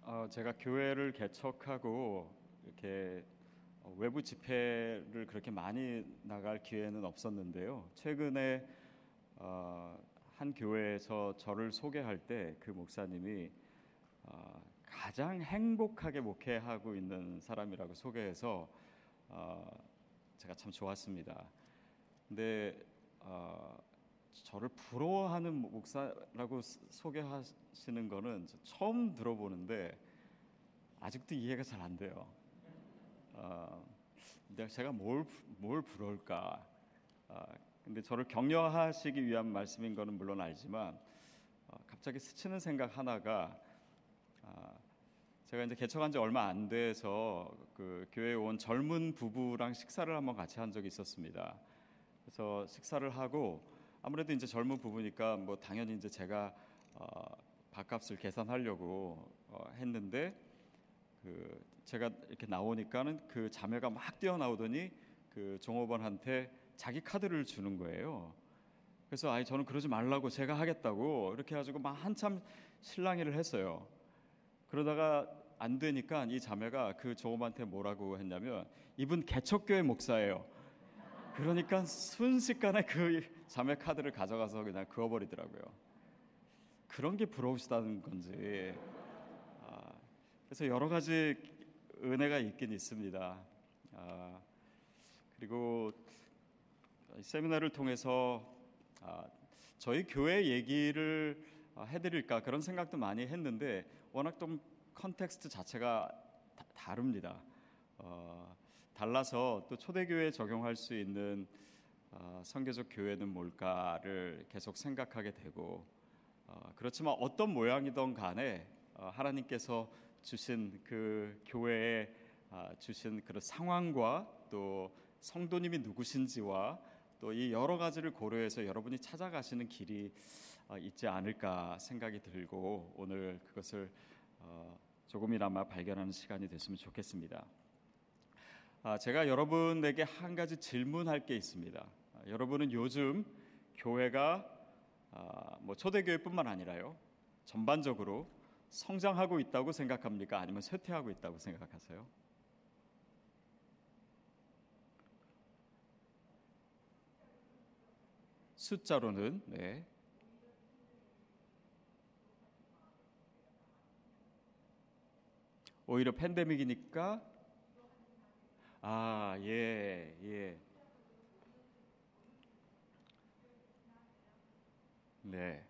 제가 교회를 개척하고 이렇게 외부 집회를 그렇게 많이 나갈 기회는 없었는데요. 최근에 한 교회에서 저를 소개할 때 그 목사님이 가장 행복하게 목회하고 있는 사람이라고 소개해서 제가 참 좋았습니다. 근데 저를 부러워하는 목사라고 소개하시는 거는 처음 들어보는데 아직도 이해가 잘 안 돼요. 제가 뭘 부러울까? 근데 저를 격려하시기 위한 말씀인 거는 물론 알지만 갑자기 스치는 생각 하나가 제가 이제 개척한 지 얼마 안 돼서 그 교회에 온 젊은 부부랑 식사를 한번 같이 한 적이 있었습니다. 그래서 식사를 하고 아무래도 이제 젊은 부부니까 뭐 당연히 이제 제가 밥값을 계산하려고 했는데 그 제가 이렇게 나오니까는 그 자매가 막 뛰어나오더니 그 종업원한테 자기 카드를 주는 거예요. 그래서 아니 저는 그러지 말라고 제가 하겠다고 이렇게 해가지고 막 한참 실랑이를 했어요. 그러다가 안 되니까 이 자매가 그 종업한테 뭐라고 했냐면 이분 개척교회 목사예요. 그러니까 순식간에 그 자매 카드를 가져가서 그냥 그어버리더라고요. 그런 게 부러우시다는 건지. 그래서 여러 가지 은혜가 있긴 있습니다. 그리고 세미나를 통해서 저희 교회 얘기를 해드릴까 그런 생각도 많이 했는데 워낙 좀 컨텍스트 자체가 다릅니다. 달라서 또 초대교회에 적용할 수 있는 선교적 교회는 뭘까를 계속 생각하게 되고 그렇지만 어떤 모양이든 간에 하나님께서 주신 그 교회에 주신 그런 상황과 또 성도님이 누구신지와 또 이 여러 가지를 고려해서 여러분이 찾아가시는 길이 있지 않을까 생각이 들고 오늘 그것을 조금이나마 발견하는 시간이 됐으면 좋겠습니다. 제가 여러분에게 한 가지 질문할 게 있습니다. 여러분은 요즘 교회가 뭐 초대교회뿐만 아니라요 전반적으로 성장하고 있다고 생각합니까? 아니면 쇠퇴하고 있다고 생각하세요? 숫자로는 네. 오히려 팬데믹이니까 예. 네.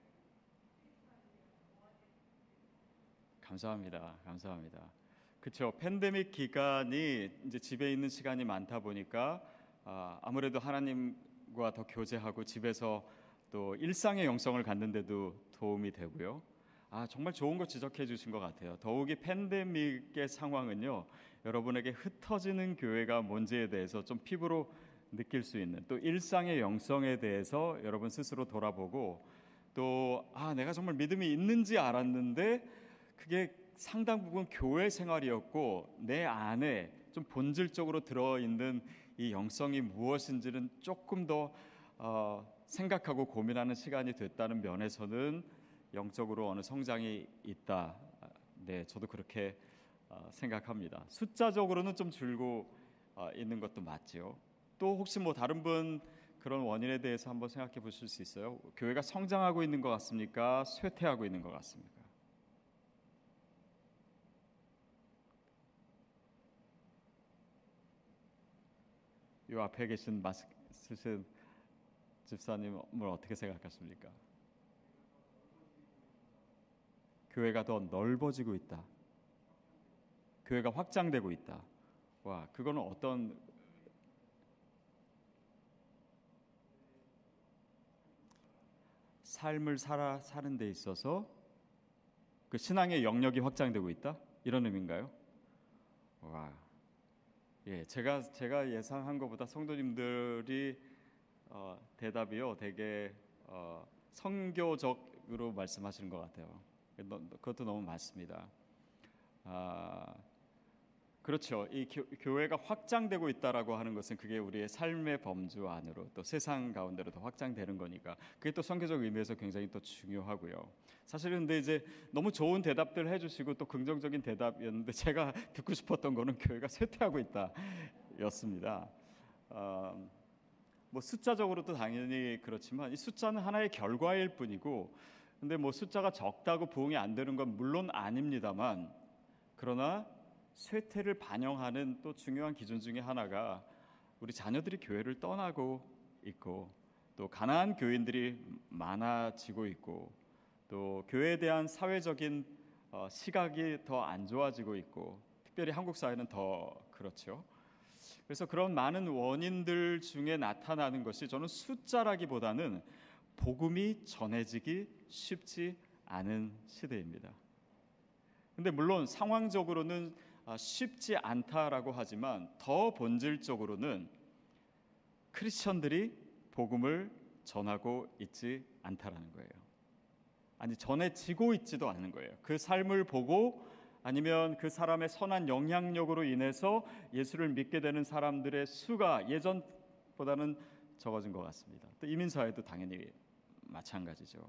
감사합니다. 그렇죠. 팬데믹 기간이 이제 집에 있는 시간이 많다 보니까 아무래도 하나님과 더 교제하고 집에서 또 일상의 영성을 갖는데도 도움이 되고요. 정말 좋은 거 지적해 주신 것 같아요. 더욱이 팬데믹의 상황은요, 여러분에게 흩어지는 교회가 뭔지에 대해서 좀 피부로 느낄 수 있는 또 일상의 영성에 대해서 여러분 스스로 돌아보고 또 내가 정말 믿음이 있는지 알았는데 그게 상당 부분 교회 생활이었고 내 안에 좀 본질적으로 들어있는 이 영성이 무엇인지는 조금 더 생각하고 고민하는 시간이 됐다는 면에서는 영적으로 어느 성장이 있다. 네, 저도 그렇게 생각합니다. 숫자적으로는 좀 줄고 있는 것도 맞지요. 또 혹시 뭐 다른 분 그런 원인에 대해서 한번 생각해 보실 수 있어요? 교회가 성장하고 있는 것 같습니까? 쇠퇴하고 있는 것 같습니까? 이 앞에 계신 마스크 쓰신 집사님은 어떻게 생각하십니까? 교회가 더 넓어지고 있다. 교회가 확장되고 있다. 그거는 어떤 삶을 사는 데 있어서 그 신앙의 영역이 확장되고 있다? 이런 의미인가요? 예, 제가 예상한 것보다 성도님들이 대답이요, 되게 성교적으로 말씀하시는 것 같아요. 그것도 너무 맞습니다. 그렇죠. 이 교회가 확장되고 있다라고 하는 것은 그게 우리의 삶의 범주 안으로 또 세상 가운데로 더 확장되는 거니까 그게 또 선교적 의미에서 굉장히 또 중요하고요. 사실은 근데 이제 너무 좋은 대답들 해주시고 또 긍정적인 대답이었는데 제가 듣고 싶었던 거는 교회가 쇠퇴하고 있다였습니다. 뭐 숫자적으로도 당연히 그렇지만 이 숫자는 하나의 결과일 뿐이고, 근데 뭐 숫자가 적다고 부흥이 안 되는 건 물론 아닙니다만, 그러나 쇠퇴를 반영하는 또 중요한 기준 중에 하나가 우리 자녀들이 교회를 떠나고 있고 또 가난한 교인들이 많아지고 있고 또 교회에 대한 사회적인 시각이 더 안 좋아지고 있고 특별히 한국 사회는 더 그렇죠. 그래서 그런 많은 원인들 중에 나타나는 것이 저는 숫자라기보다는 복음이 전해지기 쉽지 않은 시대입니다. 근데 물론 상황적으로는 쉽지 않다라고 하지만 더 본질적으로는 크리스천들이 복음을 전하고 있지 않다라는 거예요. 아니, 전해지고 있지도 않은 거예요. 그 삶을 보고 아니면 그 사람의 선한 영향력으로 인해서 예수를 믿게 되는 사람들의 수가 예전보다는 적어진 것 같습니다. 또 이민사회도 당연히 마찬가지죠.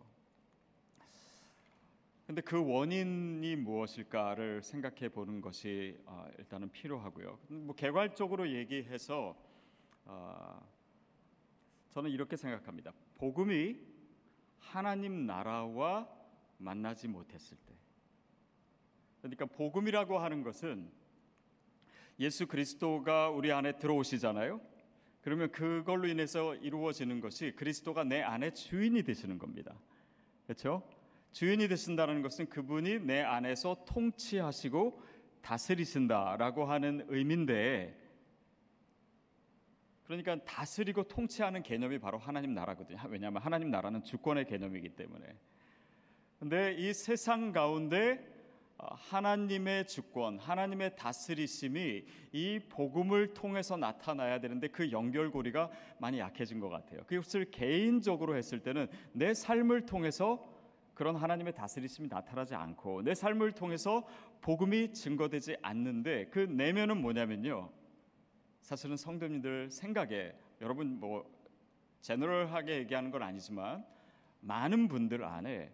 근데 그 원인이 무엇일까를 생각해 보는 것이 일단은 필요하고요. 뭐 개괄적으로 얘기해서 저는 이렇게 생각합니다. 복음이 하나님 나라와 만나지 못했을 때, 그러니까 복음이라고 하는 것은 예수 그리스도가 우리 안에 들어오시잖아요. 그러면 그걸로 인해서 이루어지는 것이 그리스도가 내 안에 주인이 되시는 겁니다. 그렇죠? 주인이 되신다는 것은 그분이 내 안에서 통치하시고 다스리신다라고 하는 의미인데, 그러니까 다스리고 통치하는 개념이 바로 하나님 나라거든요. 왜냐하면 하나님 나라는 주권의 개념이기 때문에. 근데 이 세상 가운데 하나님의 주권, 하나님의 다스리심이 이 복음을 통해서 나타나야 되는데 그 연결고리가 많이 약해진 것 같아요. 그것을 개인적으로 했을 때는 내 삶을 통해서 그런 하나님의 다스리심이 나타나지 않고 내 삶을 통해서 복음이 증거되지 않는데, 그 내면은 뭐냐면요, 사실은 성도님들 생각에, 여러분 뭐 제너럴하게 얘기하는 건 아니지만 많은 분들 안에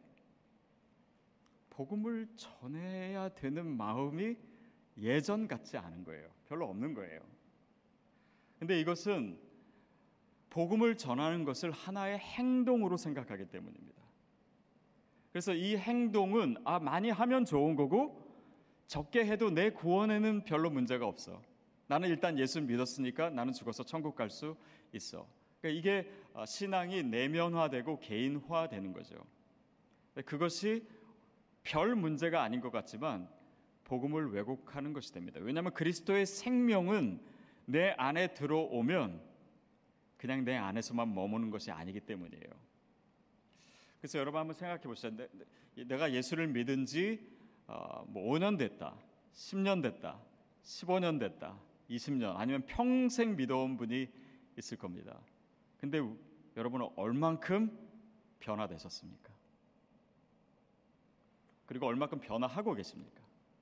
복음을 전해야 되는 마음이 예전 같지 않은 거예요. 별로 없는 거예요. 근데 이것은 복음을 전하는 것을 하나의 행동으로 생각하기 때문입니다. 그래서 이 행동은 많이 하면 좋은 거고 적게 해도 내 구원에는 별로 문제가 없어. 나는 일단 예수 믿었으니까 나는 죽어서 천국 갈 수 있어. 그러니까 이게 신앙이 내면화되고 개인화되는 거죠. 그것이 별 문제가 아닌 것 같지만 복음을 왜곡하는 것이 됩니다. 왜냐하면 그리스도의 생명은 내 안에 들어오면 그냥 내 안에서만 머무는 것이 아니기 때문이에요. 그래서 여러분 한번 생각해 보시죠. 내가 예수를 믿은 지 뭐 5년 됐다, 10년 됐다, 15년 됐다, 20년, 아니면 평생 믿어온 분이 있을 겁니다. 근데 여러분은 얼만큼 변화되셨습니까? 그리고 얼만큼 변화하고 계십니까?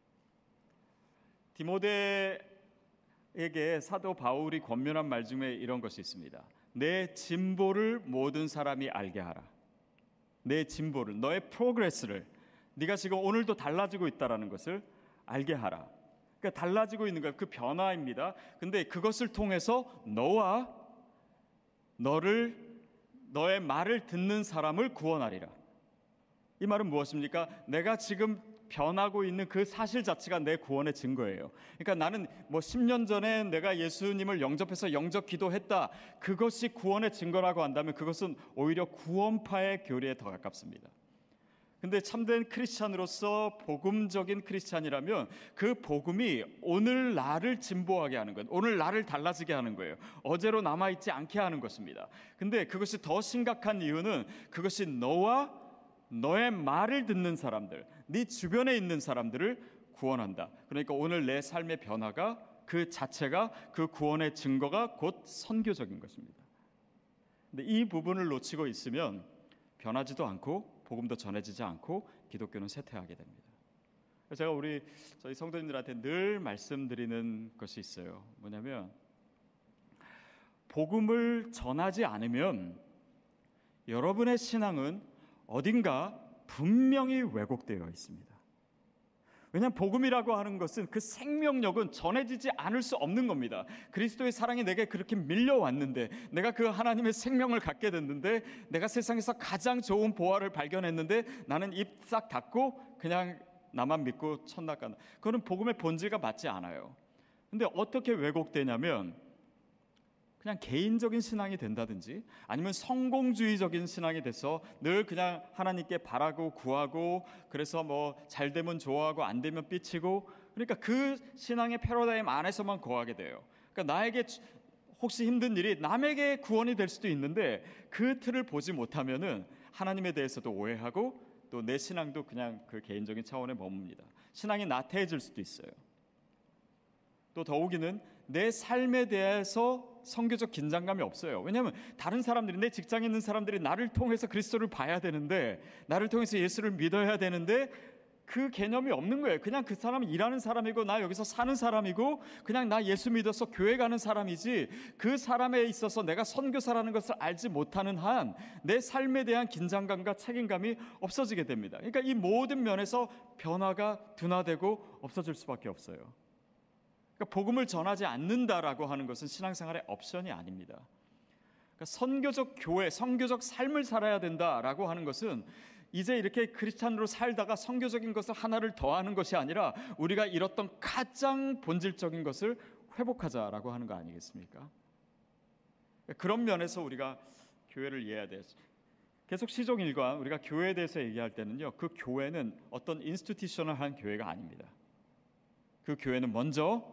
디모데에게 사도 바울이 권면한 말 중에 이런 것이 있습니다. 내 진보를 모든 사람이 알게 하라. 내 진보를, 너의 프로그레스를, 네가 지금 오늘도 달라지고 있다라는 것을 알게 하라. 그러니까 달라지고 있는 거예요. 그 변화입니다. 근데 그것을 통해서 너와 너의 말을 듣는 사람을 구원하리라. 이 말은 무엇입니까? 내가 지금 변하고 있는 그 사실 자체가 내 구원의 증거예요. 그러니까 나는 뭐 10년 전에 내가 예수님을 영접해서 영접 기도했다, 그것이 구원의 증거라고 한다면 그것은 오히려 구원파의 교리에 더 가깝습니다. 근데 참된 크리스찬으로서 복음적인 크리스찬이라면 그 복음이 오늘 나를 진보하게 하는 것, 오늘 나를 달라지게 하는 거예요. 어제로 남아있지 않게 하는 것입니다. 근데 그것이 더 심각한 이유는 그것이 너와 너의 말을 듣는 사람들, 네 주변에 있는 사람들을 구원한다. 그러니까 오늘 내 삶의 변화가 그 자체가 그 구원의 증거가 곧 선교적인 것입니다. 근데 이 부분을 놓치고 있으면 변하지도 않고 복음도 전해지지 않고 기독교는 쇠퇴하게 됩니다. 제가 저희 성도님들한테 늘 말씀드리는 것이 있어요. 뭐냐면 복음을 전하지 않으면 여러분의 신앙은 어딘가 분명히 왜곡되어 있습니다. 왜냐하면 복음이라고 하는 것은 그 생명력은 전해지지 않을 수 없는 겁니다. 그리스도의 사랑이 내게 그렇게 밀려왔는데, 내가 그 하나님의 생명을 갖게 됐는데, 내가 세상에서 가장 좋은 보화를 발견했는데 나는 입 싹 닫고 그냥 나만 믿고 천당 간다. 그거는 복음의 본질과 맞지 않아요. 근데 어떻게 왜곡되냐면 그냥 개인적인 신앙이 된다든지 아니면 성공주의적인 신앙이 돼서 늘 그냥 하나님께 바라고 구하고, 그래서 뭐 잘 되면 좋아하고 안 되면 삐치고, 그러니까 그 신앙의 패러다임 안에서만 거하게 돼요. 그러니까 나에게 혹시 힘든 일이 남에게 구원이 될 수도 있는데 그 틀을 보지 못하면은 하나님에 대해서도 오해하고 또 내 신앙도 그냥 그 개인적인 차원에 머뭅니다. 신앙이 나태해질 수도 있어요. 또 더욱이는 내 삶에 대해서 선교적 긴장감이 없어요. 왜냐하면 다른 사람들이, 내 직장에 있는 사람들이 나를 통해서 그리스도를 봐야 되는데, 나를 통해서 예수를 믿어야 되는데 그 개념이 없는 거예요. 그냥 그 사람은 일하는 사람이고 나 여기서 사는 사람이고 그냥 나 예수 믿어서 교회 가는 사람이지, 그 사람에 있어서 내가 선교사라는 것을 알지 못하는 한 내 삶에 대한 긴장감과 책임감이 없어지게 됩니다. 그러니까 이 모든 면에서 변화가 둔화되고 없어질 수밖에 없어요. 그러니까 복음을 전하지 않는다라고 하는 것은 신앙생활의 옵션이 아닙니다. 그러니까 선교적 교회, 선교적 삶을 살아야 된다라고 하는 것은 이제 이렇게 크리스찬으로 살다가 선교적인 것을 하나를 더하는 것이 아니라 우리가 잃었던 가장 본질적인 것을 회복하자라고 하는 거 아니겠습니까? 그런 면에서 우리가 교회를 이해해야 돼요. 계속 시종 일관 우리가 교회에 대해서 얘기할 때는요, 그 교회는 어떤 인스티튜셔널한 교회가 아닙니다. 그 교회는 먼저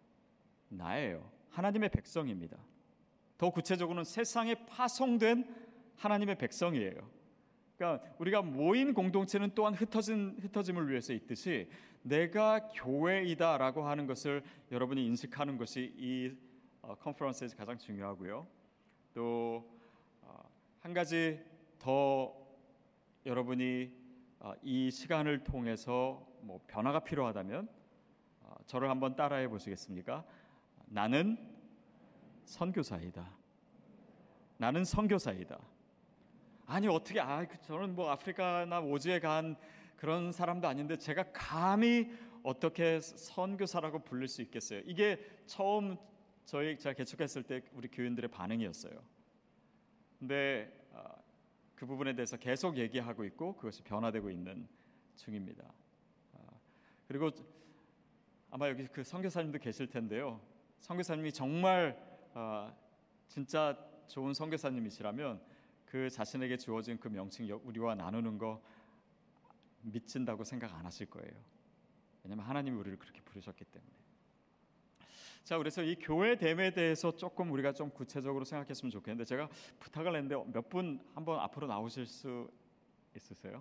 나예요. 하나님의 백성입니다. 더 구체적으로는 세상에 파송된 하나님의 백성이에요. 그러니까 우리가 모인 공동체는 또한 흩어짐을 위해서 있듯이 내가 교회이다라고 하는 것을 여러분이 인식하는 것이 이 컨퍼런스에서 가장 중요하고요. 또 한 가지 더 여러분이 이 시간을 통해서 뭐 변화가 필요하다면 저를 한번 따라해 보시겠습니까? 나는 선교사이다. 나는 선교사이다. 아니 어떻게 저는 뭐 아프리카나 오지에 간 그런 사람도 아닌데 제가 감히 어떻게 선교사라고 부를 수 있겠어요? 이게 처음 제가 개척했을 때 우리 교인들의 반응이었어요. 근데 그 부분에 대해서 계속 얘기하고 있고 그것이 변화되고 있는 중입니다. 그리고 아마 여기 그 선교사님도 계실 텐데요. 선교사님이 정말 진짜 좋은 선교사님이시라면 그 자신에게 주어진 그 명칭 우리와 나누는 거 미친다고 생각 안 하실 거예요. 왜냐하면 하나님이 우리를 그렇게 부르셨기 때문에. 자, 그래서 이 교회됨에 대해서 조금 우리가 좀 구체적으로 생각했으면 좋겠는데, 제가 부탁을 했는데 몇 분 한번 앞으로 나오실 수 있으세요?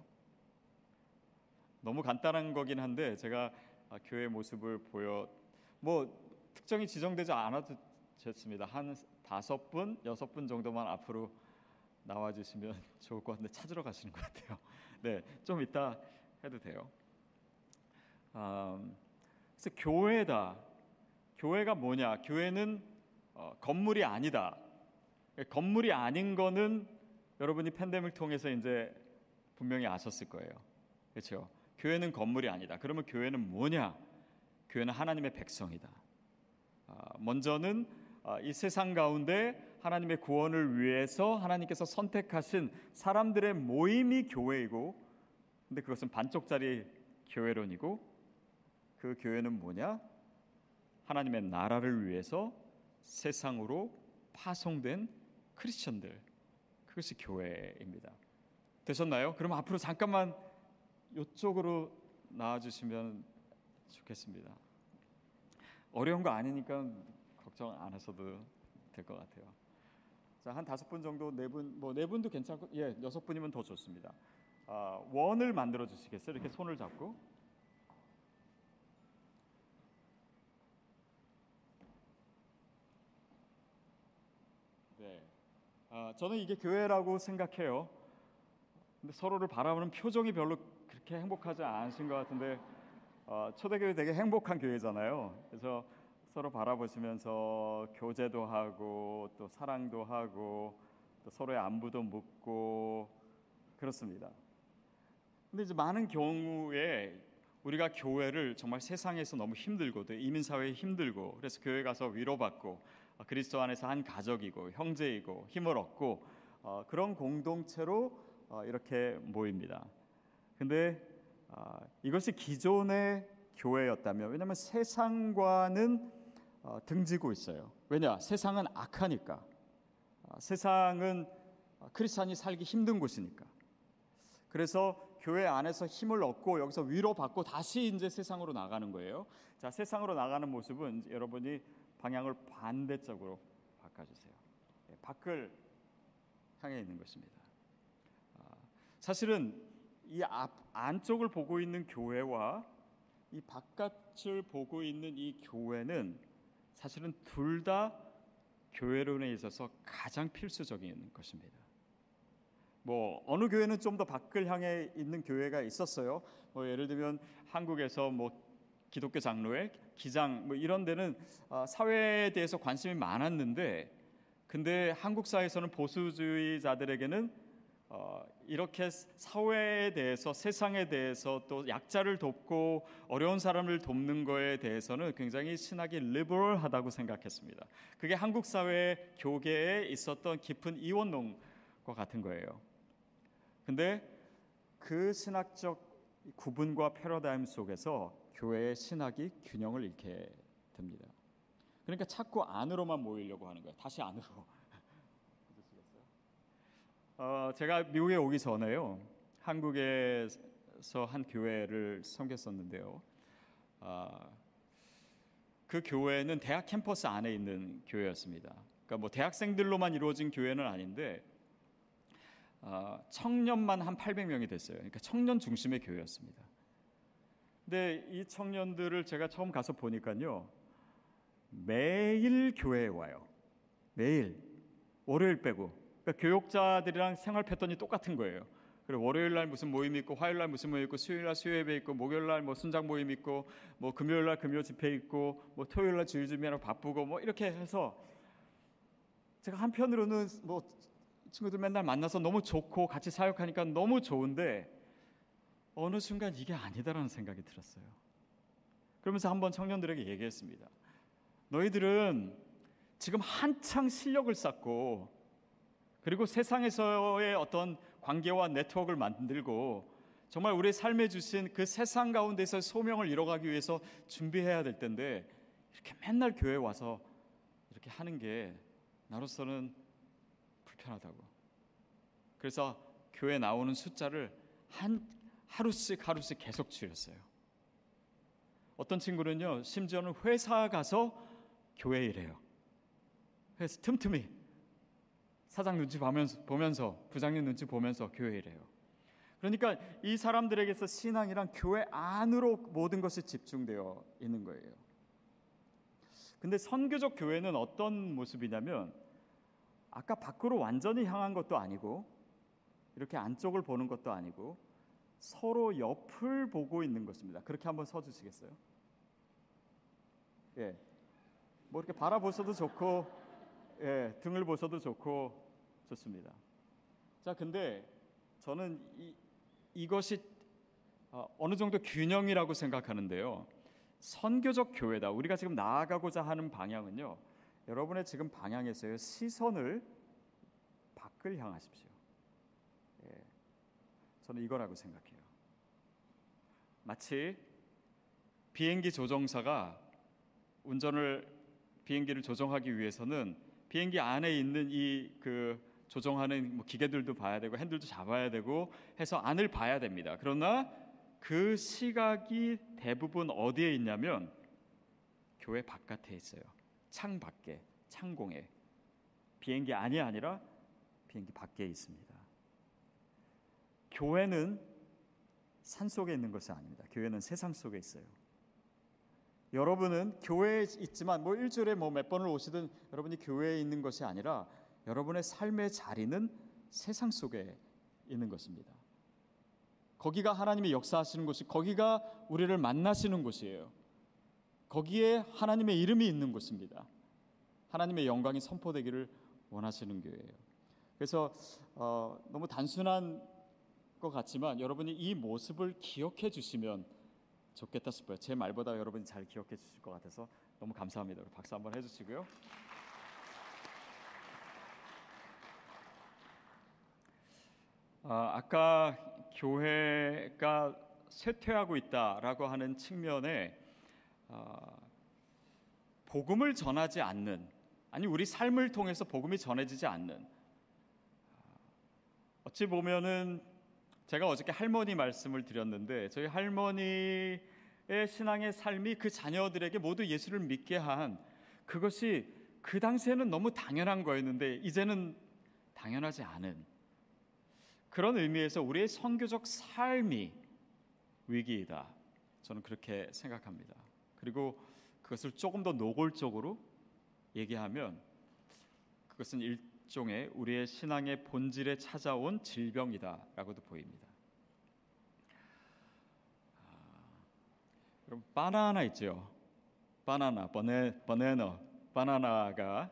너무 간단한 거긴 한데 제가 교회 모습을 뭐 특정이 지정되지 않아도 좋습니다. 한 5분, 6분 정도만 앞으로 나와주시면 좋을 것 같은데 찾으러 가시는 것 같아요. 네, 좀 이따 해도 돼요. 그래서 교회다. 교회가 뭐냐? 교회는 건물이 아니다. 건물이 아닌 거는 여러분이 팬데믹 통해서 이제 분명히 아셨을 거예요. 그렇죠? 교회는 건물이 아니다. 그러면 교회는 뭐냐? 교회는 하나님의 백성이다. 먼저는 이 세상 가운데 하나님의 구원을 위해서 하나님께서 선택하신 사람들의 모임이 교회이고, 근데 그것은 반쪽짜리 교회론이고, 그 교회는 뭐냐? 하나님의 나라를 위해서 세상으로 파송된 크리스천들, 그것이 교회입니다. 되셨나요? 그럼 앞으로 잠깐만 이쪽으로 나와주시면 좋겠습니다. 어려운 거 아니니까 걱정 안 하셔도 될 것 같아요. 자, 한 5분 정도, 4분, 뭐 4분도 괜찮고, 6분이면 더 좋습니다. 원을 만들어 주시겠어요? 이렇게 손을 잡고. 네. 저는 이게 교회라고 생각해요. 근데 서로를 바라보는 표정이 별로 그렇게 행복하지 않으신 것 같은데, 초대교회 되게 행복한 교회잖아요. 그래서 서로 바라보시면서 교제도 하고 또 사랑도 하고 또 서로의 안부도 묻고 그렇습니다. 근데 이제 많은 경우에 우리가 교회를 정말 세상에서 너무 힘들고 또 이민사회에 힘들고 그래서 교회 가서 위로받고 그리스도 안에서 한 가족이고 형제이고 힘을 얻고 그런 공동체로 이렇게 모입니다. 근데 이것이 기존의 교회였다면, 왜냐하면 세상과는 등지고 있어요. 왜냐? 세상은 악하니까. 세상은 크리스찬이 살기 힘든 곳이니까. 그래서 교회 안에서 힘을 얻고 여기서 위로받고 다시 이제 세상으로 나가는 거예요. 자, 세상으로 나가는 모습은 여러분이 방향을 반대쪽으로 바꿔주세요. 밖을 향해 있는 것입니다. 사실은 이 안쪽을 보고 있는 교회와 이 바깥을 보고 있는 이 교회는 사실은 둘 다 교회론에 있어서 가장 필수적인 것입니다. 뭐 어느 교회는 좀 더 밖을 향해 있는 교회가 있었어요. 뭐 예를 들면 한국에서 뭐 기독교 장로회, 기장 뭐 이런 데는 사회에 대해서 관심이 많았는데, 근데 한국 사회에서는 보수주의자들에게는 이렇게 사회에 대해서, 세상에 대해서, 또 약자를 돕고 어려운 사람을 돕는 거에 대해서는 굉장히 신학이 리버럴하다고 생각했습니다. 그게 한국 사회 교계에 있었던 깊은 이원론과 같은 거예요. 근데 그 신학적 구분과 패러다임 속에서 교회의 신학이 균형을 잃게 됩니다. 그러니까 자꾸 안으로만 모이려고 하는 거예요. 다시 안으로. 제가 미국에 오기 전에요, 한국에서 한 교회를 섬겼었는데요. 그 교회는 대학 캠퍼스 안에 있는 교회였습니다. 그러니까 뭐 대학생들로만 이루어진 교회는 아닌데 청년만 한 800명이 됐어요. 그러니까 청년 중심의 교회였습니다. 근데 이 청년들을 제가 처음 가서 보니까요, 매일 교회에 와요. 매일, 월요일 빼고. 그러니까 교육자들이랑 생활 패턴이 똑같은 거예요. 그리고 월요일 날 무슨 모임 있고, 화요일 날 무슨 모임 있고, 수요일 날 수요 예배 있고, 목요일 날 뭐 순장 모임 있고, 뭐 금요일 날 금요 집회 있고, 뭐 토요일 날 주일 준비하느라 바쁘고, 뭐 이렇게 해서 제가 한편으로는 뭐 친구들 맨날 만나서 너무 좋고 같이 사역하니까 너무 좋은데 어느 순간 이게 아니다라는 생각이 들었어요. 그러면서 한번 청년들에게 얘기했습니다. 너희들은 지금 한창 실력을 쌓고 그리고 세상에서의 어떤 관계와 네트워크를 만들고 정말 우리의 삶에 주신 그 세상 가운데서 소명을 이뤄가기 위해서 준비해야 될 텐데 이렇게 맨날 교회에 와서 이렇게 하는 게 나로서는 불편하다고. 그래서 교회 나오는 숫자를 하루씩 계속 줄였어요. 어떤 친구는요, 심지어는 회사 가서 교회 일해요. 그래서 틈틈이 사장 눈치 보면서 부장님 눈치 보면서 교회 일해요. 그러니까 이 사람들에게서 신앙이란 교회 안으로 모든 것이 집중되어 있는 거예요. 근데 선교적 교회는 어떤 모습이냐면 아까 밖으로 완전히 향한 것도 아니고 이렇게 안쪽을 보는 것도 아니고 서로 옆을 보고 있는 것입니다. 그렇게 한번 서주시겠어요? 예, 뭐 이렇게 바라보셔도 좋고, 예, 등을 보셔도 좋고 좋습니다. 자, 근데 저는 이것이 어느 정도 균형이라고 생각하는데요. 선교적 교회다. 우리가 지금 나아가고자 하는 방향은요, 여러분의 지금 방향에서요, 시선을 밖을 향하십시오. 예, 저는 이거라고 생각해요. 마치 비행기 조종사가 비행기를 조종하기 위해서는 비행기 안에 있는 그 조종하는 뭐 기계들도 봐야 되고 핸들도 잡아야 되고 해서 안을 봐야 됩니다. 그러나 그 시각이 대부분 어디에 있냐면 교회 바깥에 있어요. 창 밖에, 창공에. 비행기 안이 아니라 비행기 밖에 있습니다. 교회는 산 속에 있는 것이 아닙니다. 교회는 세상 속에 있어요. 여러분은 교회에 있지만 뭐 일주일에 뭐 몇 번을 오시든 여러분이 교회에 있는 것이 아니라 여러분의 삶의 자리는 세상 속에 있는 것입니다. 거기가 하나님의 역사하시는 곳이, 거기가 우리를 만나시는 곳이에요. 거기에 하나님의 이름이 있는 곳입니다. 하나님의 영광이 선포되기를 원하시는 교회예요. 그래서 너무 단순한 것 같지만 여러분이 이 모습을 기억해 주시면 좋겠다 싶어요. 제 말보다 여러분이 잘 기억해 주실 것 같아서 너무 감사합니다. 박수 한번 해주시고요. 아까 교회가 쇠퇴하고 있다라고 하는 측면에 복음을 전하지 않는, 아니 우리 삶을 통해서 복음이 전해지지 않는, 어찌 보면은 제가 어저께 할머니 말씀을 드렸는데 저희 할머니의 신앙의 삶이 그 자녀들에게 모두 예수를 믿게 한, 그것이 그 당시에는 너무 당연한 거였는데 이제는 당연하지 않은, 그런 의미에서 우리의 선교적 삶이 위기이다, 저는 그렇게 생각합니다. 그리고 그것을 조금 더 노골적으로 얘기하면 그것은 일종의 우리의 신앙의 본질에 찾아온 질병이다라고도 보입니다. 여러분, 바나나 있죠? 바나나가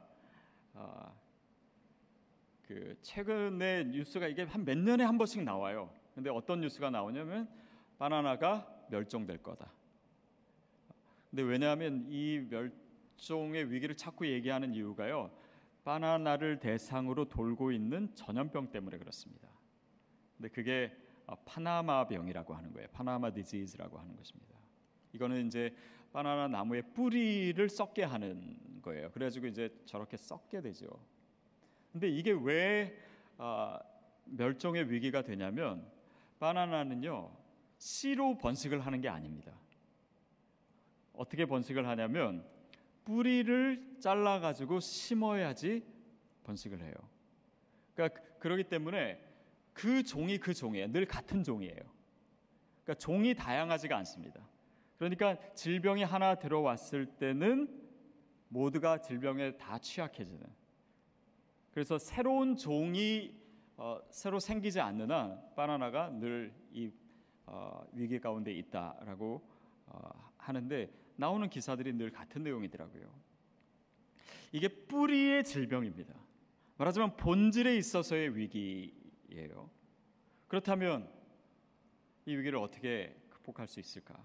그 최근에 뉴스가 이게 한 몇 년에 한 번씩 나와요. 근데 어떤 뉴스가 나오냐면 바나나가 멸종될 거다. 근데 왜냐하면 이 멸종의 위기를 자꾸 얘기하는 이유가요, 바나나를 대상으로 돌고 있는 전염병 때문에 그렇습니다. 근데 그게 파나마병이라고 하는 거예요. 파나마 디지즈라고 하는 것입니다. 이거는 이제 바나나 나무의 뿌리를 썩게 하는 거예요. 그래가지고 이제 저렇게 썩게 되죠. 근데 이게 왜 멸종의 위기가 되냐면, 바나나는요 씨로 번식을 하는 게 아닙니다. 어떻게 번식을 하냐면 뿌리를 잘라가지고 심어야지 번식을 해요. 그러니까 그렇기 때문에 그 종이에요. 늘 같은 종이에요. 그러니까 종이 다양하지가 않습니다. 그러니까 질병이 하나 들어왔을 때는 모두가 질병에 다 취약해지는, 그래서 새로운 종이 새로 생기지 않는 한 바나나가 늘 이 위기 가운데 있다라고 하는데, 나오는 기사들이 늘 같은 내용이더라고요. 이게 뿌리의 질병입니다. 말하자면 본질에 있어서의 위기예요. 그렇다면 이 위기를 어떻게 극복할 수 있을까?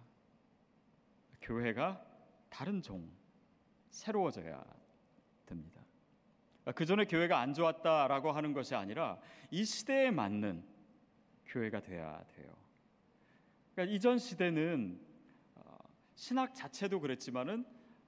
교회가 다른 종, 새로워져야 됩니다. 그 전에 교회가 안 좋았다라고 하는 것이 아니라 이 시대에 맞는 교회가 돼야 돼요. 그러니까 이전 시대는 신학 자체도 그랬지만은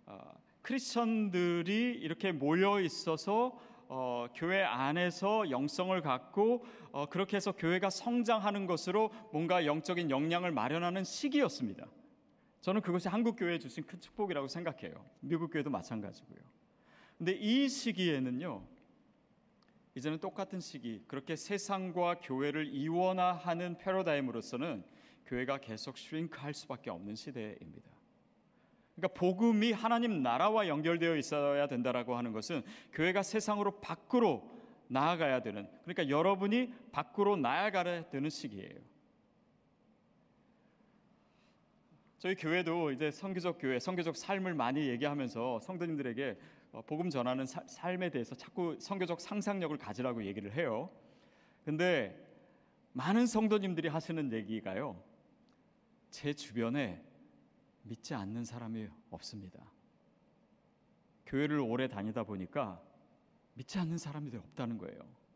크리스천들이 이렇게 모여 있어서 교회 안에서 영성을 갖고 그렇게 해서 교회가 성장하는 것으로 뭔가 영적인 역량을 마련하는 시기였습니다. 저는 그것이 한국 교회에 주신 큰 축복이라고 생각해요. 미국 교회도 마찬가지고요. 근데 이 시기에는요, 이제는 똑같은 시기, 그렇게 세상과 교회를 이원화하는 패러다임으로서는 교회가 계속 슈링크할 수밖에 없는 시대입니다. 그러니까 복음이 하나님 나라와 연결되어 있어야 된다라고 하는 것은 교회가 세상으로 밖으로 나아가야 되는, 그러니까 여러분이 밖으로 나아가야 되는 시기예요. 저희 교회도 이제 선교적 교회, 선교적 삶을 많이 얘기하면서 성도님들에게 복음 전하는 삶에 대해서 자꾸 선교적 상상력을 가지라고 얘기를 해요. 근데 많은 성도님들이 하시는 얘기가요, 제 주변에 믿지 않는 사람이 없습니다. 교회를 오래 다니다 보니까 믿지 않는 사람이 없다는 거예요.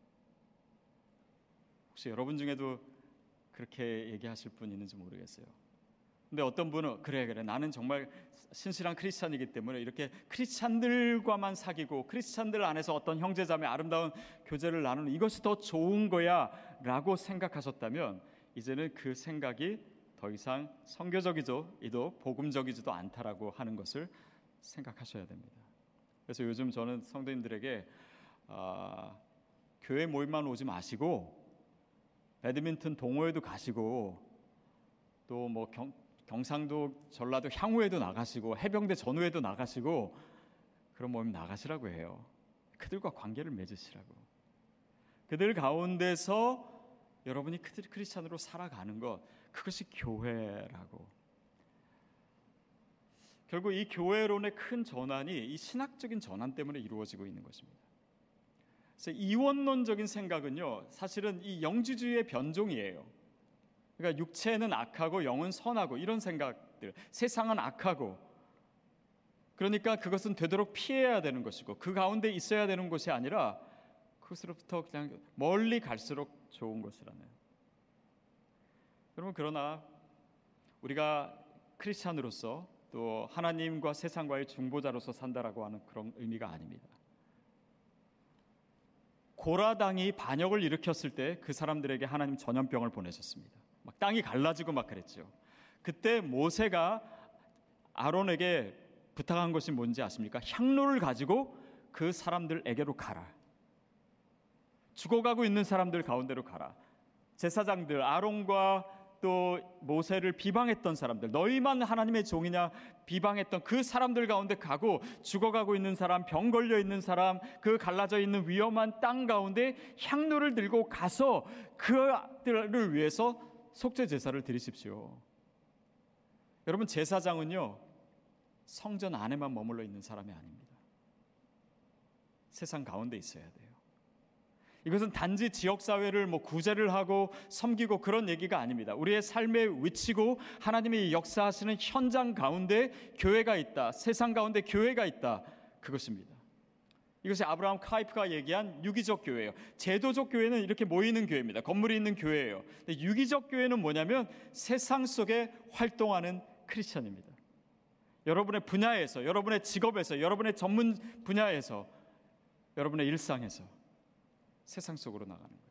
혹시 여러분 중에도 그렇게 얘기하실 분 있는지 모르겠어요. 근데 어떤 분은 그래 나는 정말 신실한 크리스찬이기 때문에 이렇게 크리스찬들과만 사귀고 크리스찬들 안에서 어떤 형제자매 아름다운 교제를 나누는 이것이 더 좋은 거야 라고 생각하셨다면, 이제는 그 생각이 더 이상 선교적이지도 복음적이지도 않다라고 하는 것을 생각하셔야 됩니다. 그래서 요즘 저는 성도님들에게 교회 모임만 오지 마시고 배드민턴 동호회도 가시고 또 뭐 경상도 전라도 향후에도 나가시고 해병대 전후에도 나가시고 그런 모임 나가시라고 해요. 그들과 관계를 맺으시라고. 그들 가운데서 여러분이 크리스찬으로 살아가는 것, 그것이 교회라고. 결국 이 교회론의 큰 전환이 이 신학적인 전환 때문에 이루어지고 있는 것입니다. 그래서 이원론적인 생각은요, 사실은 이 영지주의의 변종이에요. 그러니까 육체는 악하고 영은 선하고 이런 생각들, 세상은 악하고, 그러니까 그것은 되도록 피해야 되는 것이고 그 가운데 있어야 되는 것이 아니라 그것으로부터 그냥 멀리 갈수록 좋은 것이라는. 여러분, 그러나 우리가 크리스찬으로서 또 하나님과 세상과의 중보자로서 산다라고 하는 그런 의미가 아닙니다. 고라당이 반역을 일으켰을 때 그 사람들에게 하나님 전염병을 보내셨습니다. 막 땅이 갈라지고 막 그랬죠. 그때 모세가 아론에게 부탁한 것이 뭔지 아십니까? 향로를 가지고 그 사람들에게로 가라. 죽어가고 있는 사람들 가운데로 가라. 제사장들, 아론과 또 모세를 비방했던 사람들, 너희만 하나님의 종이냐 비방했던 그 사람들 가운데 가고, 죽어가고 있는 사람, 병 걸려 있는 사람, 그 갈라져 있는 위험한 땅 가운데 향로를 들고 가서 그들을 위해서 속죄 제사를 드리십시오. 여러분, 제사장은요, 성전 안에만 머물러 있는 사람이 아닙니다. 세상 가운데 있어야 돼요. 이것은 단지 지역사회를 구제를 하고 섬기고 그런 얘기가 아닙니다. 우리의 삶의 위치고 하나님이 역사하시는 현장 가운데 교회가 있다, 세상 가운데 교회가 있다, 그것입니다. 이것이 아브라함 카이프가 얘기한 유기적 교회예요. 제도적 교회는 이렇게 모이는 교회입니다. 건물이 있는 교회예요. 근데 유기적 교회는 뭐냐면 세상 속에 활동하는 크리스천입니다. 여러분의 분야에서, 여러분의 직업에서, 여러분의 전문 분야에서, 여러분의 일상에서 세상 속으로 나가는 거예요.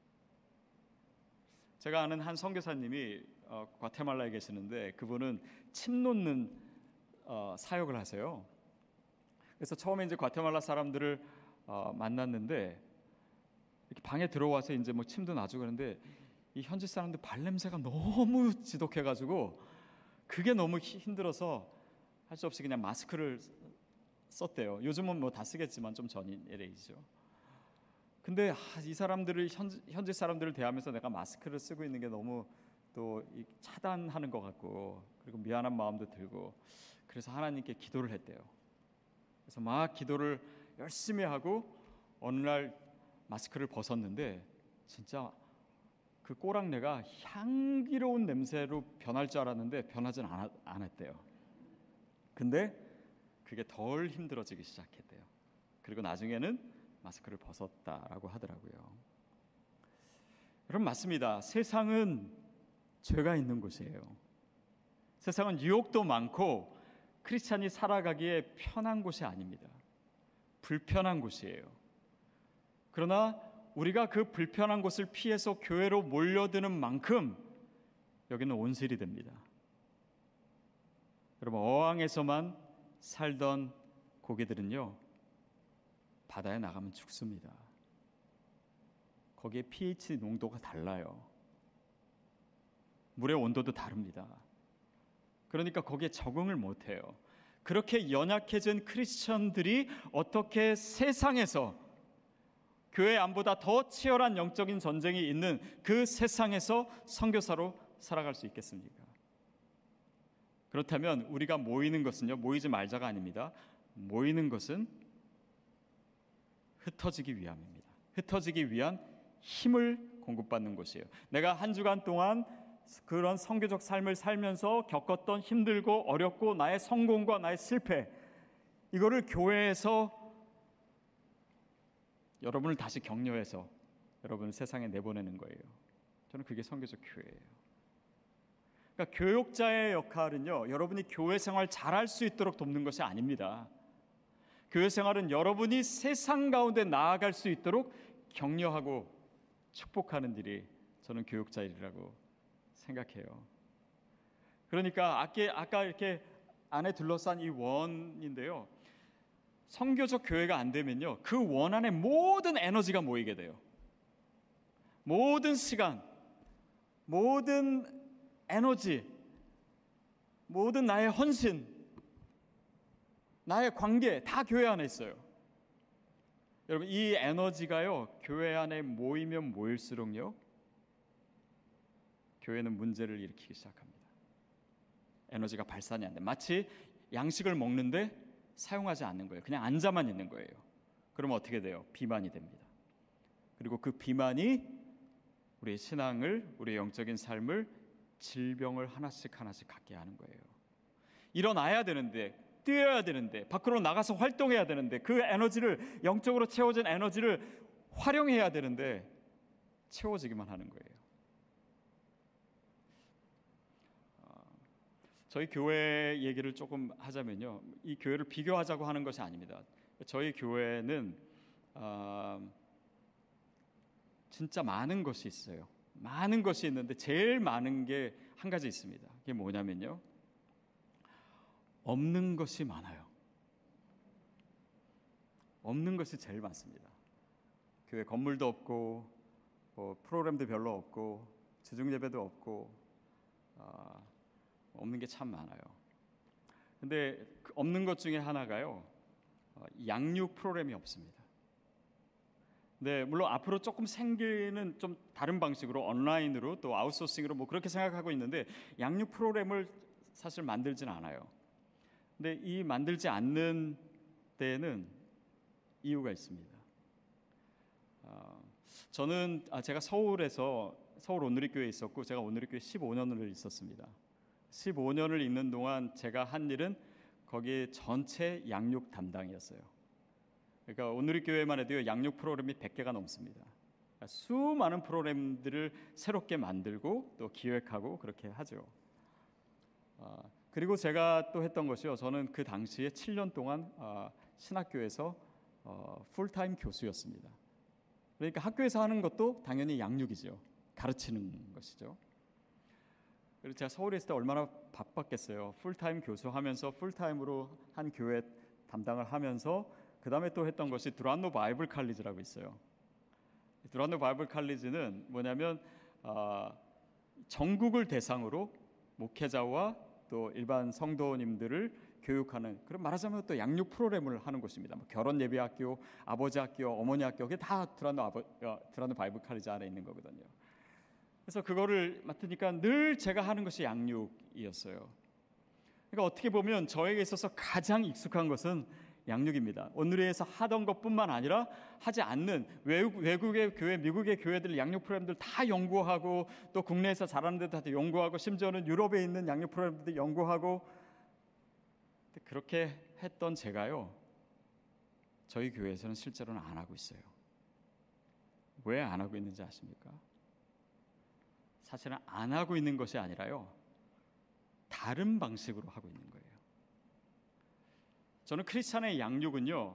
제가 아는 한 선교사님이 과테말라에 계시는데 그분은 침 놓는 사역을 하세요. 그래서 처음에 이제 과테말라 사람들을 만났는데 이렇게 방에 들어와서 이제 침도 놔주고 그러는데 이 현지 사람들 발냄새가 너무 지독해가지고 그게 너무 힘들어서 할 수 없이 그냥 마스크를 썼대요. 요즘은 다 쓰겠지만 좀 전이래이죠. 근데 이 사람들을 현지 사람들을 대하면서 내가 마스크를 쓰고 있는 게 너무 또 차단하는 것 같고, 그리고 미안한 마음도 들고, 그래서 하나님께 기도를 했대요. 그래서 막 기도를 열심히 하고 어느 날 마스크를 벗었는데 진짜 그 꼬랑내가 향기로운 냄새로 변할 줄 알았는데 변하진 않았대요. 근데 그게 덜 힘들어지기 시작했대요. 그리고 나중에는 마스크를 벗었다라고 하더라고요. 여러분, 맞습니다. 세상은 죄가 있는 곳이에요. 세상은 유혹도 많고 크리스찬이 살아가기에 편한 곳이 아닙니다. 불편한 곳이에요. 그러나 우리가 그 불편한 곳을 피해서 교회로 몰려드는 만큼 여기는 온실이 됩니다. 여러분, 어항에서만 살던 고기들은요, 바다에 나가면 죽습니다. 거기에 pH 농도가 달라요. 물의 온도도 다릅니다. 그러니까 거기에 적응을 못해요. 그렇게 연약해진 크리스천들이 어떻게 세상에서 교회 안보다 더 치열한 영적인 전쟁이 있는 그 세상에서 선교사로 살아갈 수 있겠습니까? 그렇다면 우리가 모이는 것은요, 모이지 말자가 아닙니다. 모이는 것은 흩어지기 위함입니다. 흩어지기 위한 힘을 공급받는 것이에요. 내가 한 주간 동안 그런 선교적 삶을 살면서 겪었던 힘들고 어렵고 나의 성공과 나의 실패, 이거를 교회에서 여러분을 다시 격려해서 여러분을 세상에 내보내는 거예요. 저는 그게 선교적 교회예요. 그러니까 교육자의 역할은요, 여러분이 교회 생활 잘할 수 있도록 돕는 것이 아닙니다. 교회 생활은 여러분이 세상 가운데 나아갈 수 있도록 격려하고 축복하는 일이 저는 교육자 일이라고 생각해요. 그러니까 아까 이렇게 안에 둘러싼 이 원인데요, 선교적 교회가 안 되면요, 그 원 안에 모든 에너지가 모이게 돼요. 모든 시간, 모든 에너지, 모든 나의 헌신, 나의 관계 다 교회 안에 있어요. 여러분, 이 에너지가요, 교회 안에 모이면 모일수록요, 교회는 문제를 일으키기 시작합니다. 에너지가 발산이 안 돼. 마치 양식을 먹는데 사용하지 않는 거예요. 그냥 앉아만 있는 거예요. 그러면 어떻게 돼요? 비만이 됩니다. 그리고 그 비만이 우리의 신앙을, 우리의 영적인 삶을 질병을 하나씩 갖게 하는 거예요. 일어나야 되는데, 뛰어야 되는데, 밖으로 나가서 활동해야 되는데, 그 에너지를, 영적으로 채워진 에너지를 활용해야 되는데 채워지기만 하는 거예요. 저희 교회 얘기를 조금 하자면요, 이 교회를 비교하자고 하는 것이 아닙니다. 저희 교회는 진짜 많은 것이 있어요. 많은 것이 있는데 제일 많은 게 한 가지 있습니다. 그게 뭐냐면요, 없는 것이 많아요. 없는 것이 제일 많습니다. 교회 건물도 없고, 프로그램도 별로 없고, 주중 예배도 없고, 없는 게 참 많아요. 근데 없는 것 중에 하나가요, 양육 프로그램이 없습니다. 네, 물론 앞으로 조금 생기는 좀 다른 방식으로, 온라인으로 또 아웃소싱으로 뭐 그렇게 생각하고 있는데, 양육 프로그램을 사실 만들진 않아요. 근데 이 만들지 않는 데에는 이유가 있습니다. 저는 제가 서울 온누리교회에 있었고, 제가 온누리교회 15년을 있었습니다. 15년을 있는 동안 제가 한 일은 거기 전체 양육 담당이었어요. 그러니까 온누리교회만 해도 양육 프로그램이 100개가 넘습니다. 그러니까 수많은 프로그램들을 새롭게 만들고 또 기획하고 그렇게 하죠. 그리고 제가 또 했던 것이요, 저는 그 당시에 7년 동안 신학교에서 풀타임 교수였습니다. 그러니까 학교에서 하는 것도 당연히 양육이죠. 가르치는 것이죠. 그래서 제가 서울에 있을 때 얼마나 바빴겠어요. 풀타임 교수하면서 풀타임으로 한 교회 담당을 하면서, 그 다음에 또 했던 것이 두란노 바이블 칼리지라고 있어요. 두란노 바이블 칼리지는 뭐냐면 전국을 대상으로 목회자와 또 일반 성도님들을 교육하는, 그럼 말하자면 또 양육 프로그램을 하는 곳입니다. 뭐 결혼 예배학교, 아버지 학교, 어머니 학교, 그게 다 두란노 바이블 칼리지 안에 있는 거거든요. 그래서 그거를 맡으니까 늘 제가 하는 것이 양육이었어요. 그러니까 어떻게 보면 저에게 있어서 가장 익숙한 것은 양육입니다. 온누리에서 하던 것뿐만 아니라 하지 않는 외국의 교회, 미국의 교회들 양육 프로그램들 다 연구하고, 또 국내에서 잘하는 데도 다 연구하고, 심지어는 유럽에 있는 양육 프로그램들도 연구하고, 그렇게 했던 제가요, 저희 교회에서는 실제로는 안 하고 있어요. 왜 안 하고 있는지 아십니까? 사실은 안 하고 있는 것이 아니라요, 다른 방식으로 하고 있는 거예요. 저는 크리스찬의 양육은요,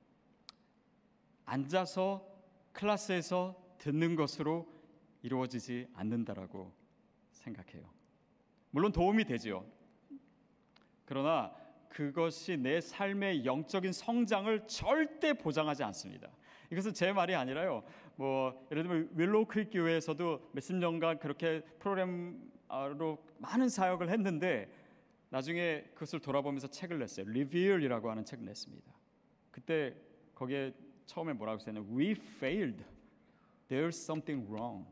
앉아서 클래스에서 듣는 것으로 이루어지지 않는다라고 생각해요. 물론 도움이 되지요. 그러나 그것이 내 삶의 영적인 성장을 절대 보장하지 않습니다. 이것은 제 말이 아니라요, 뭐 예를 들면 윌로우 크릭 교회에서도 몇십 년간 그렇게 프로그램으로 많은 사역을 했는데, 나중에 그것을 돌아보면서 책을 냈어요. 리빌이라고 하는 책을 냈습니다. 그때 거기에 처음에 뭐라고 써있냐면 We failed. There's something wrong.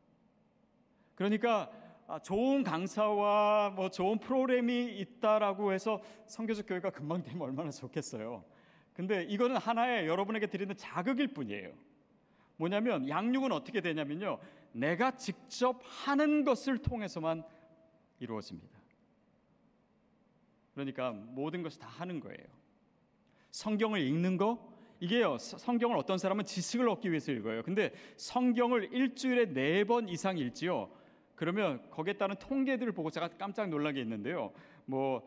그러니까 좋은 강사와 뭐 좋은 프로그램이 있다라고 해서 선교적 교회가 금방 되면 얼마나 좋겠어요. 근데 이거는 하나의 여러분에게 드리는 자극일 뿐이에요. 뭐냐면 양육은 어떻게 되냐면요, 내가 직접 하는 것을 통해서만 이루어집니다. 그러니까 모든 것을 다 하는 거예요. 성경을 읽는 거, 이게요, 성경을 어떤 사람은 지식을 얻기 위해서 읽어요. 근데 성경을 일주일에 4번 이상 읽지요. 그러면 거기에 따른 통계들을 보고 제가 깜짝 놀란 게 있는데요, 뭐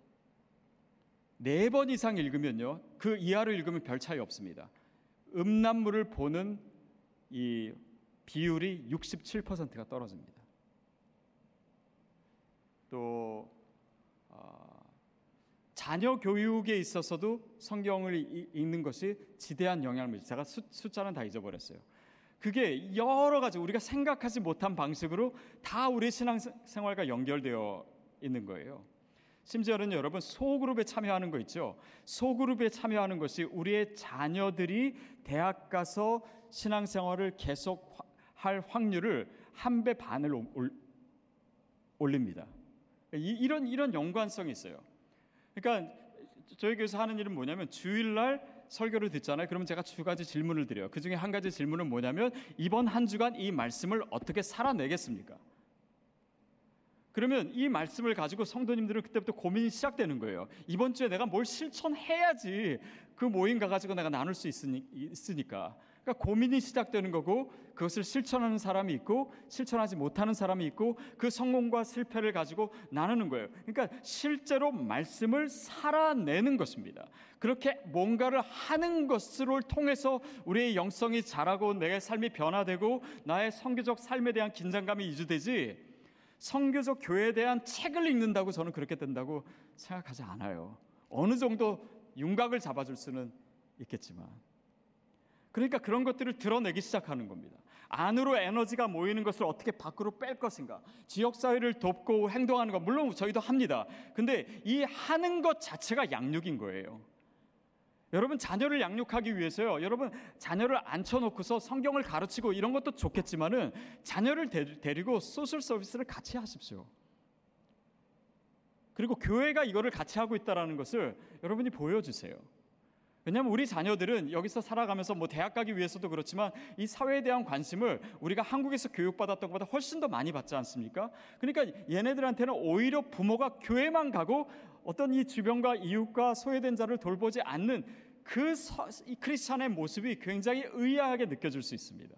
4번 이상 읽으면요, 그 이하로 읽으면 별 차이 없습니다. 음란물을 보는 이 비율이 67%가 떨어집니다. 또 자녀 교육에 있어서도 성경을 읽는 것이 지대한 영향을 미치죠. 제가 숫자는 다 잊어버렸어요. 그게 여러 가지 우리가 생각하지 못한 방식으로 다 우리 신앙생활과 연결되어 있는 거예요. 심지어는 여러분, 소그룹에 참여하는 거 있죠. 소그룹에 참여하는 것이 우리의 자녀들이 대학 가서 신앙생활을 계속할 확률을 1배 반을 올립니다. 이런 연관성이 있어요. 그러니까 저희 교회에서 하는 일은 뭐냐면 주일날 설교를 듣잖아요. 그러면 제가 두 가지 질문을 드려요. 그 중에 한 가지 질문은 뭐냐면 이번 한 주간 이 말씀을 어떻게 살아내겠습니까? 그러면 이 말씀을 가지고 성도님들은 그때부터 고민이 시작되는 거예요. 이번 주에 내가 뭘 실천해야지 그 모임 가가지고 내가 나눌 수 있으니까. 그러니까 고민이 시작되는 거고, 그것을 실천하는 사람이 있고 실천하지 못하는 사람이 있고, 그 성공과 실패를 가지고 나누는 거예요. 그러니까 실제로 말씀을 살아내는 것입니다. 그렇게 뭔가를 하는 것을 통해서 우리의 영성이 자라고 내 삶이 변화되고 나의 선교적 삶에 대한 긴장감이 이주되지, 선교적 교회에 대한 책을 읽는다고 저는 그렇게 된다고 생각하지 않아요. 어느 정도 윤곽을 잡아줄 수는 있겠지만, 그러니까 그런 것들을 드러내기 시작하는 겁니다. 안으로 에너지가 모이는 것을 어떻게 밖으로 뺄 것인가, 지역사회를 돕고 행동하는 것, 물론 저희도 합니다. 근데 이 하는 것 자체가 양육인 거예요. 여러분 자녀를 양육하기 위해서요, 여러분 자녀를 앉혀놓고서 성경을 가르치고 이런 것도 좋겠지만은 자녀를 데리고 소셜 서비스를 같이 하십시오. 그리고 교회가 이거를 같이 하고 있다는 것을 여러분이 보여주세요. 왜냐하면 우리 자녀들은 여기서 살아가면서 뭐 대학 가기 위해서도 그렇지만 이 사회에 대한 관심을 우리가 한국에서 교육받았던 것보다 훨씬 더 많이 받지 않습니까? 그러니까 얘네들한테는 오히려 부모가 교회만 가고 어떤 이 주변과 이웃과 소외된 자를 돌보지 않는 이 크리스찬의 모습이 굉장히 의아하게 느껴질 수 있습니다.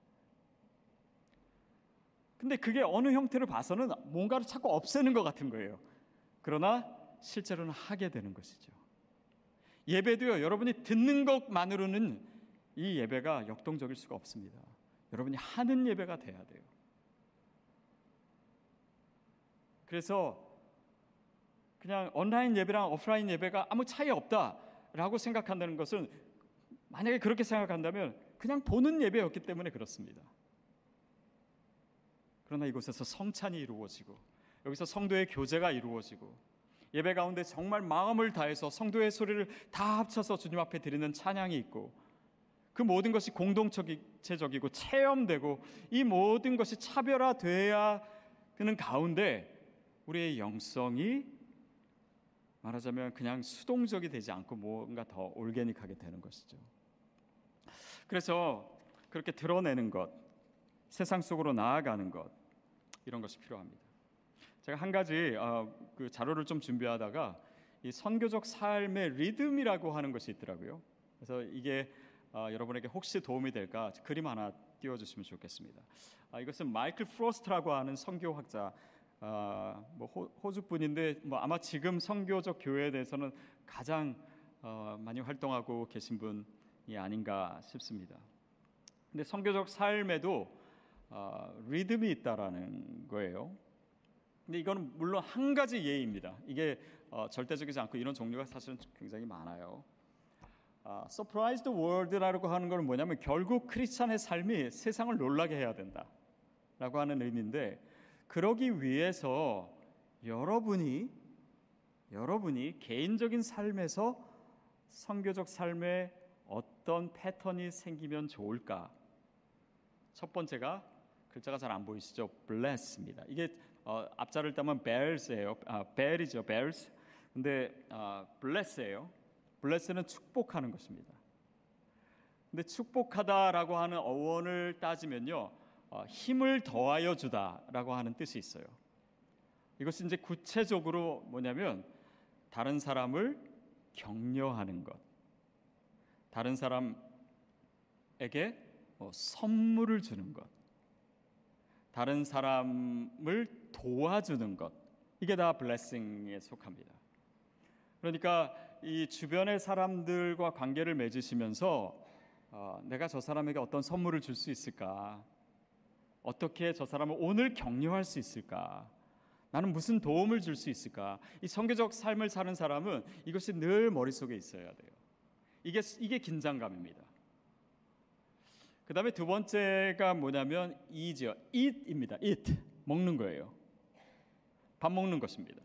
근데 그게 어느 형태를 봐서는 뭔가를 자꾸 없애는 것 같은 거예요. 그러나 실제로는 하게 되는 것이죠. 예배도요, 여러분이 듣는 것만으로는 이 예배가 역동적일 수가 없습니다. 여러분이 하는 예배가 돼야 돼요. 그래서 그냥 온라인 예배랑 오프라인 예배가 아무 차이 없다라고 생각한다는 것은, 만약에 그렇게 생각한다면 그냥 보는 예배였기 때문에 그렇습니다. 그러나 이곳에서 성찬이 이루어지고 여기서 성도의 교제가 이루어지고 예배 가운데 정말 마음을 다해서 성도의 소리를 다 합쳐서 주님 앞에 드리는 찬양이 있고, 그 모든 것이 공동체적이고 체험되고 이 모든 것이 차별화되어야 되는 가운데 우리의 영성이 말하자면 그냥 수동적이 되지 않고 뭔가 더 올게닉하게 되는 것이죠. 그래서 그렇게 드러내는 것, 세상 속으로 나아가는 것, 이런 것이 필요합니다. 제가 한 가지 그 자료를 좀 준비하다가 이 선교적 삶의 리듬이라고 하는 것이 있더라고요. 그래서 이게 여러분에게 혹시 도움이 될까 그림 하나 띄워주시면 좋겠습니다. 이것은 마이클 프로스트라고 하는 선교학자, 호주 분인데 아마 지금 선교적 교회에 대해서는 가장 많이 활동하고 계신 분이 아닌가 싶습니다. 근데 선교적 삶에도 리듬이 있다라는 거예요. 근데 이거는 물론 한 가지 예입니다. 이게 절대적이지 않고 이런 종류가 사실은 굉장히 많아요. Surprise the world라고 하는 건 뭐냐면 결국 크리스찬의 삶이 세상을 놀라게 해야 된다라고 하는 의미인데, 그러기 위해서 여러분이 개인적인 삶에서 선교적 삶에 어떤 패턴이 생기면 좋을까? 첫 번째가 글자가 잘 안 보이시죠? bless입니다. 이게 앞자를 따면 bears예요. bear이죠, bears. 근데 bless예요. bless는 축복하는 것입니다. 근데 축복하다라고 하는 어원을 따지면요, 힘을 더하여 주다라고 하는 뜻이 있어요. 이것이 이제 구체적으로 뭐냐면 다른 사람을 격려하는 것, 다른 사람에게 선물을 주는 것, 다른 사람을 도와주는 것, 이게 다 블레싱에 속합니다. 그러니까 이 주변의 사람들과 관계를 맺으시면서 내가 저 사람에게 어떤 선물을 줄 수 있을까? 어떻게 저 사람을 오늘 격려할 수 있을까? 나는 무슨 도움을 줄 수 있을까? 이 선교적 삶을 사는 사람은 이것이 늘 머릿속에 있어야 돼요. 이게 긴장감입니다. 그 다음에 두 번째가 뭐냐면 eat이죠. eat입니다. eat, 먹는 거예요. 밥 먹는 것입니다.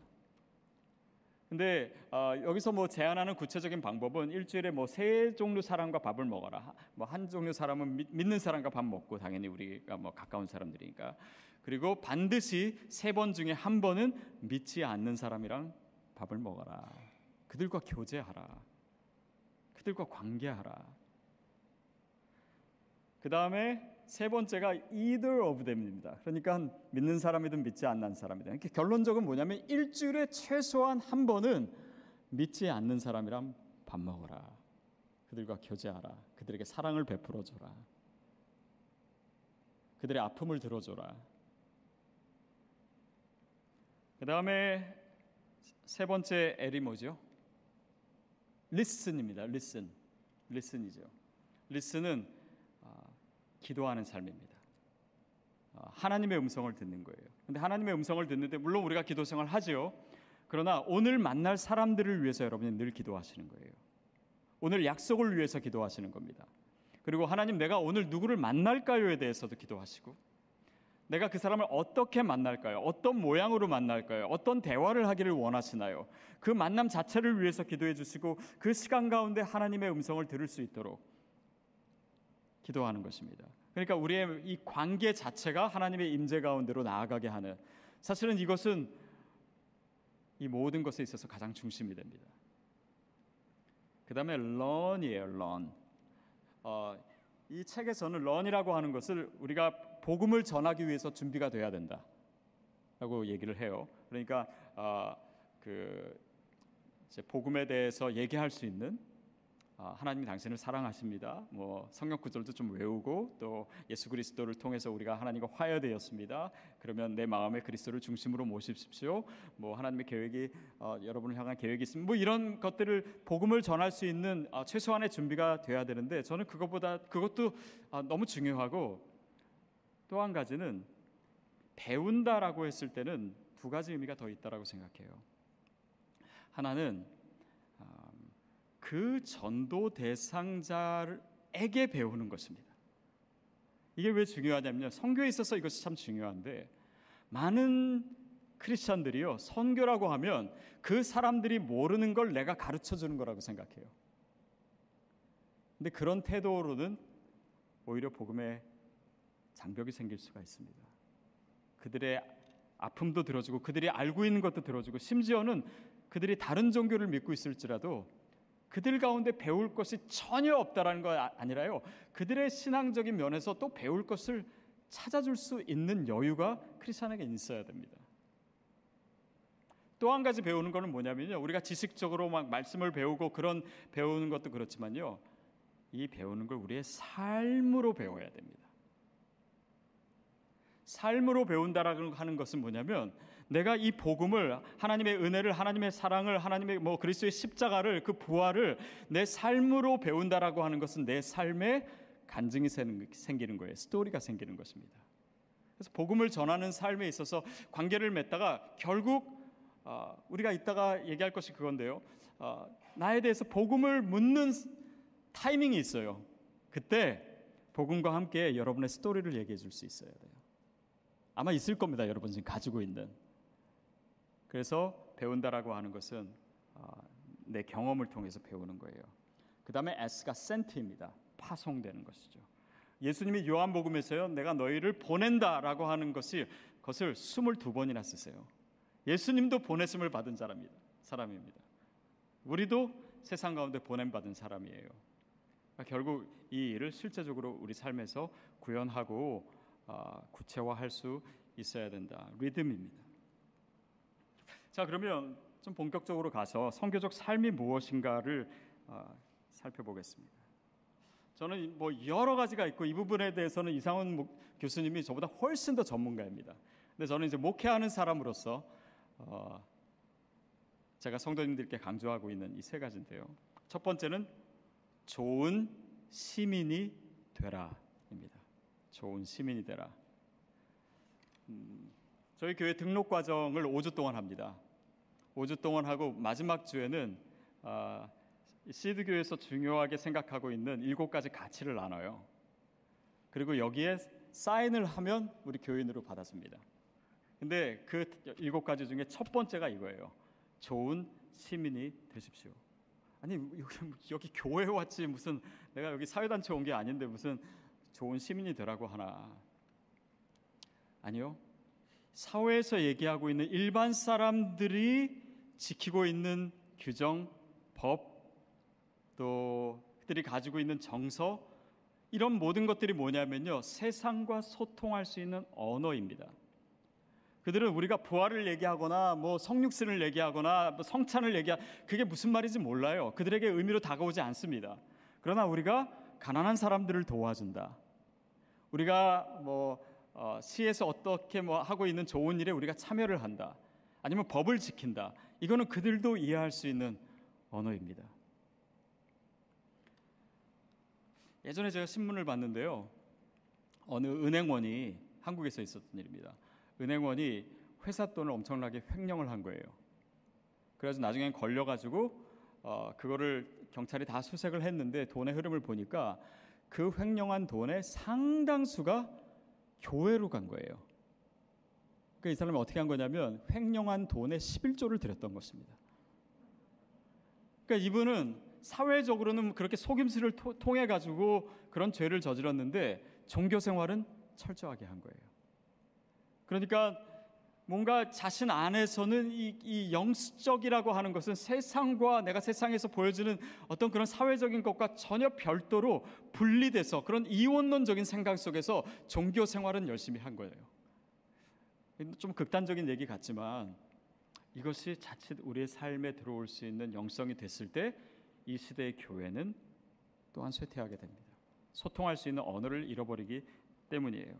근데 여기서 제안하는 구체적인 방법은 일주일에 세 종류 사람과 밥을 먹어라. 한 종류 사람은 믿는 사람과 밥 먹고, 당연히 우리가 가까운 사람들이니까. 그리고 반드시 3번 중에 한 번은 믿지 않는 사람이랑 밥을 먹어라. 그들과 교제하라. 그들과 관계하라. 그 다음에 3번째가 either of them입니다. 그러니까 믿는 사람이든 믿지 않는 사람이든. 그러니까 결론적으로 뭐냐면 일주일에 최소한 한 번은 믿지 않는 사람이랑 밥 먹어라. 그들과 교제하라. 그들에게 사랑을 베풀어줘라. 그들의 아픔을 들어줘라. 그 다음에 3번째 L이 뭐죠? listen입니다. listen이죠. listen은 기도하는 삶입니다. 하나님의 음성을 듣는 거예요. 근데 하나님의 음성을 듣는데 물론 우리가 기도 생활을 하죠. 그러나 오늘 만날 사람들을 위해서 여러분이 늘 기도하시는 거예요. 오늘 약속을 위해서 기도하시는 겁니다. 그리고 하나님, 내가 오늘 누구를 만날까요에 대해서도 기도하시고, 내가 그 사람을 어떻게 만날까요? 어떤 모양으로 만날까요? 어떤 대화를 하기를 원하시나요? 그 만남 자체를 위해서 기도해 주시고 그 시간 가운데 하나님의 음성을 들을 수 있도록 기도하는 것입니다. 그러니까 우리의 이 관계 자체가 하나님의 임재 가운데로 나아가게 하는, 사실은 이것은 이 모든 것에 있어서 가장 중심이 됩니다. 그 다음에 learn이에요. learn. 이 책에서는 learn이라고 하는 것을 우리가 복음을 전하기 위해서 준비가 돼야 된다라고 얘기를 해요. 그러니까 이제 복음에 대해서 얘기할 수 있는, 하나님이 당신을 사랑하십니다. 성경 구절도 좀 외우고, 또 예수 그리스도를 통해서 우리가 하나님과 화해되었습니다. 그러면 내 마음에 그리스도를 중심으로 모십시오. 하나님의 계획이 여러분을 향한 계획이 있습니다. 이런 것들을 복음을 전할 수 있는 최소한의 준비가 돼야 되는데, 저는 그것도 너무 중요하고, 또 한 가지는 배운다라고 했을 때는 2가지 의미가 더 있다라고 생각해요. 하나는 그 전도 대상자에게 배우는 것입니다. 이게 왜 중요하냐면요, 선교에 있어서 이것이 참 중요한데, 많은 크리스천들이요, 선교라고 하면 그 사람들이 모르는 걸 내가 가르쳐 주는 거라고 생각해요. 근데 그런 태도로는 오히려 복음에 장벽이 생길 수가 있습니다. 그들의 아픔도 들어주고, 그들이 알고 있는 것도 들어주고, 심지어는 그들이 다른 종교를 믿고 있을지라도 그들 가운데 배울 것이 전혀 없다라는 거 아니라요, 그들의 신앙적인 면에서 또 배울 것을 찾아줄 수 있는 여유가 크리스천에게 있어야 됩니다. 또 한 가지 배우는 것은 뭐냐면요, 우리가 지식적으로 막 말씀을 배우고 그런 배우는 것도 그렇지만요, 이 배우는 걸 우리의 삶으로 배워야 됩니다. 삶으로 배운다라고 하는 것은 뭐냐면, 내가 이 복음을, 하나님의 은혜를, 하나님의 사랑을, 하나님의 그리스도의 십자가를, 그 부활을 내 삶으로 배운다라고 하는 것은 내 삶에 간증이 생기는 거예요. 스토리가 생기는 것입니다. 그래서 복음을 전하는 삶에 있어서 관계를 맺다가 결국 우리가 이따가 얘기할 것이 그건데요, 나에 대해서 복음을 묻는 타이밍이 있어요. 그때 복음과 함께 여러분의 스토리를 얘기해 줄 수 있어야 돼요. 아마 있을 겁니다. 여러분 지금 가지고 있는. 그래서 배운다라고 하는 것은 내 경험을 통해서 배우는 거예요. 그 다음에 S가 sent입니다. 파송되는 것이죠. 예수님이 요한복음에서요, 내가 너희를 보낸다라고 하는 것을 22번이나 쓰세요. 예수님도 보내심을 받은 사람입니다. 우리도 세상 가운데 보냄받은 사람이에요. 그러니까 결국 이 일을 실제적으로 우리 삶에서 구현하고 구체화할 수 있어야 된다. 리듬입니다. 자, 그러면 좀 본격적으로 가서 선교적 삶이 무엇인가를 살펴보겠습니다. 저는 여러 가지가 있고, 이 부분에 대해서는 이상훈 교수님이 저보다 훨씬 더 전문가입니다. 근데 저는 이제 목회하는 사람으로서 제가 성도님들께 강조하고 있는 이 3가지인데요. 첫 번째는 좋은 시민이 되라입니다. 좋은 시민이 되라. 저희 교회 등록 과정을 5주 동안 합니다. 5주 동안 하고 마지막 주에는 시드 교회에서 중요하게 생각하고 있는 7가지 가치를 나눠요. 그리고 여기에 사인을 하면 우리 교인으로 받아줍니다. 근데 그 7가지 중에 첫 번째가 이거예요. 좋은 시민이 되십시오. 아니, 여기 교회 왔지, 무슨 내가 여기 사회단체 온 게 아닌데 무슨 좋은 시민이 되라고 하나. 아니요, 사회에서 얘기하고 있는 일반 사람들이 지키고 있는 규정, 법, 또 그들이 가지고 있는 정서, 이런 모든 것들이 뭐냐면요, 세상과 소통할 수 있는 언어입니다. 그들은 우리가 부활을 얘기하거나 뭐 성육신을 얘기하거나 뭐 성찬을 그게 무슨 말인지 몰라요. 그들에게 의미로 다가오지 않습니다. 그러나 우리가 가난한 사람들을 도와준다, 우리가 시에서 어떻게 하고 있는 좋은 일에 우리가 참여를 한다, 아니면 법을 지킨다, 이거는 그들도 이해할 수 있는 언어입니다. 예전에 제가 신문을 봤는데요, 어느 은행원이, 한국에서 있었던 일입니다. 은행원이 회사 돈을 엄청나게 횡령을 한 거예요. 그래서 나중엔 걸려가지고 그거를 경찰이 다 수색을 했는데 돈의 흐름을 보니까 그 횡령한 돈의 상당수가 교회로 간 거예요. 그러니까 이 사람이 어떻게 한 거냐면 횡령한 돈의 11조를 드렸던 것입니다. 그러니까 이분은 사회적으로는 그렇게 속임수를 통해 가지고 그런 죄를 저질렀는데 종교 생활은 철저하게 한 거예요. 그러니까 뭔가 자신 안에서는 이 영적이라고 하는 것은 세상과 내가 세상에서 보여주는 어떤 그런 사회적인 것과 전혀 별도로 분리돼서 그런 이원론적인 생각 속에서 종교 생활은 열심히 한 거예요. 좀 극단적인 얘기 같지만 이것이 자칫 우리의 삶에 들어올 수 있는 영성이 됐을 때 이 시대의 교회는 또한 쇠퇴하게 됩니다. 소통할 수 있는 언어를 잃어버리기 때문이에요.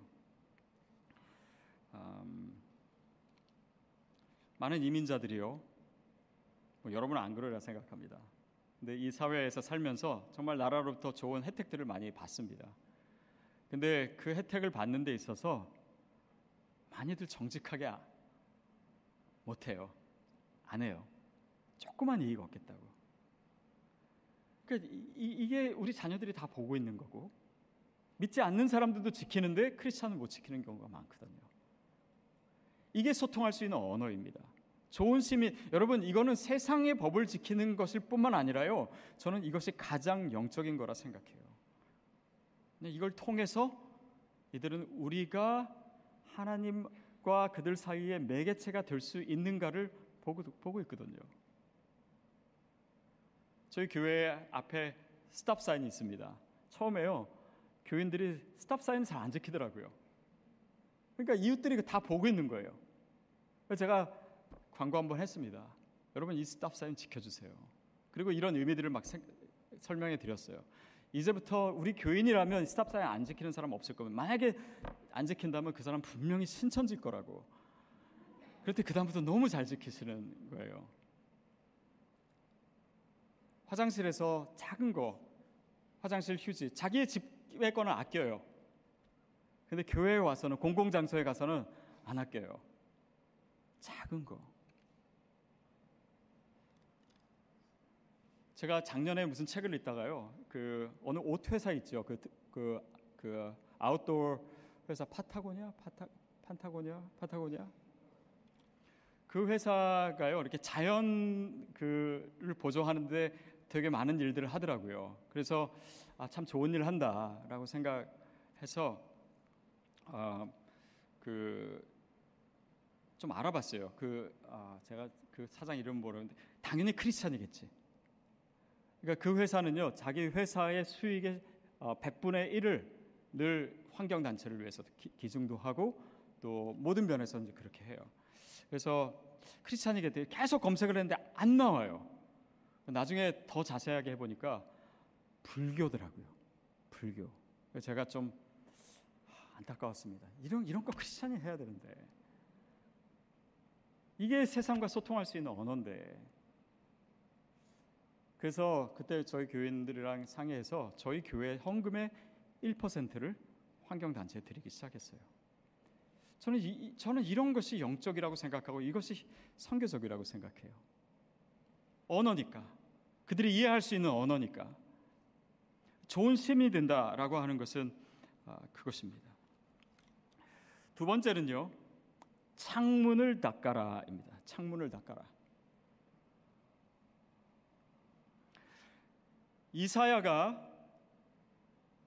많은 이민자들이요, 여러분은 안 그러리라 생각합니다. 근데 이 사회에서 살면서 정말 나라로부터 좋은 혜택들을 많이 받습니다. 근데 그 혜택을 받는 데 있어서 많이들 정직하게 못해요. 안 해요. 조그만 이익 얻겠다고. 그러니까 이게 우리 자녀들이 다 보고 있는 거고, 믿지 않는 사람들도 지키는데 크리스찬을 못 지키는 경우가 많거든요. 이게 소통할 수 있는 언어입니다. 좋은 시민, 여러분, 이거는 세상의 법을 지키는 것일 뿐만 아니라요, 저는 이것이 가장 영적인 거라 생각해요. 이걸 통해서 이들은 우리가 하나님과 그들 사이에 매개체가 될 수 있는가를 보고 있거든요. 저희 교회 앞에 스탑 사인이 있습니다. 처음에요, 교인들이 스탑 사인을 잘 안 지키더라고요. 그러니까 이웃들이 다 보고 있는 거예요. 그래서 제가 광고 한번 했습니다. 여러분, 이 스탑 사인 지켜주세요. 그리고 이런 의미들을 막 설명해 드렸어요. 이제부터 우리 교인이라면 스탑 사인 안 지키는 사람 없을 거면, 만약에 안 지킨다면 그 사람 분명히 신천지일 거라고. 그런데 그 다음부터 너무 잘 지키시는 거예요. 화장실에서 작은 거, 화장실 휴지, 자기의 집에 거는 아껴요. 근데 교회에 와서는, 공공장소에 가서는 안 아껴요. 작은 거. 제가 작년에 무슨 책을 읽다가요, 어느 옷 회사 있죠. 그 아웃도어 회사 파타고니아. 그 회사가요, 이렇게 자연을 보조하는데 되게 많은 일들을 하더라고요. 그래서 참 좋은 일을 한다라고 생각해서 좀 알아봤어요. 제가 그 사장 이름 모르는데 당연히 크리스찬이겠지. 그러니까 그 회사는요, 자기 회사의 수익의 100분의 1을 늘 환경 단체를 위해서 기증도 하고 또 모든 면에서 이제 그렇게 해요. 그래서 크리스찬이겠지 계속 검색을 했는데 안 나와요. 나중에 더 자세하게 해보니까 불교더라고요. 불교. 제가 좀 안타까웠습니다. 이런 거 크리스찬이 해야 되는데, 이게 세상과 소통할 수 있는 언어인데. 그래서 그때 저희 교인들이랑 상의해서 저희 교회 헌금의 1%를 환경단체에 드리기 시작했어요. 저는 이런 것이 영적이라고 생각하고 이것이 선교적이라고 생각해요. 언어니까, 그들이 이해할 수 있는 언어니까 좋은 시민이 된다라고 하는 것은 그것입니다. 두 번째는요, 창문을 닦아라입니다. 창문을 닦아라. 이사야가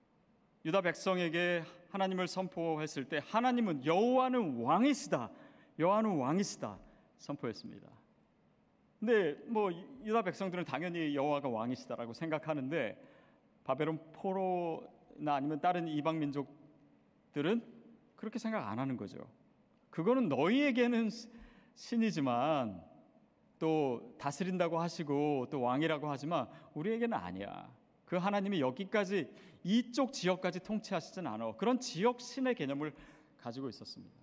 유다 백성에게 하나님을 선포했을 때 하나님은 여호와는 왕이시다, 여호와는 왕이시다 선포했습니다. 근데 뭐 유다 백성들은 당연히 여호와가 왕이시다라고 생각하는데 바벨론 포로나 아니면 다른 이방 민족들은 그렇게 생각 안 하는 거죠. 그거는 너희에게는 신이지만 또 다스린다고 하시고 또 왕이라고 하지만 우리에게는 아니야. 그 하나님이 여기까지 이쪽 지역까지 통치하시진 않아. 그런 지역 신의 개념을 가지고 있었습니다.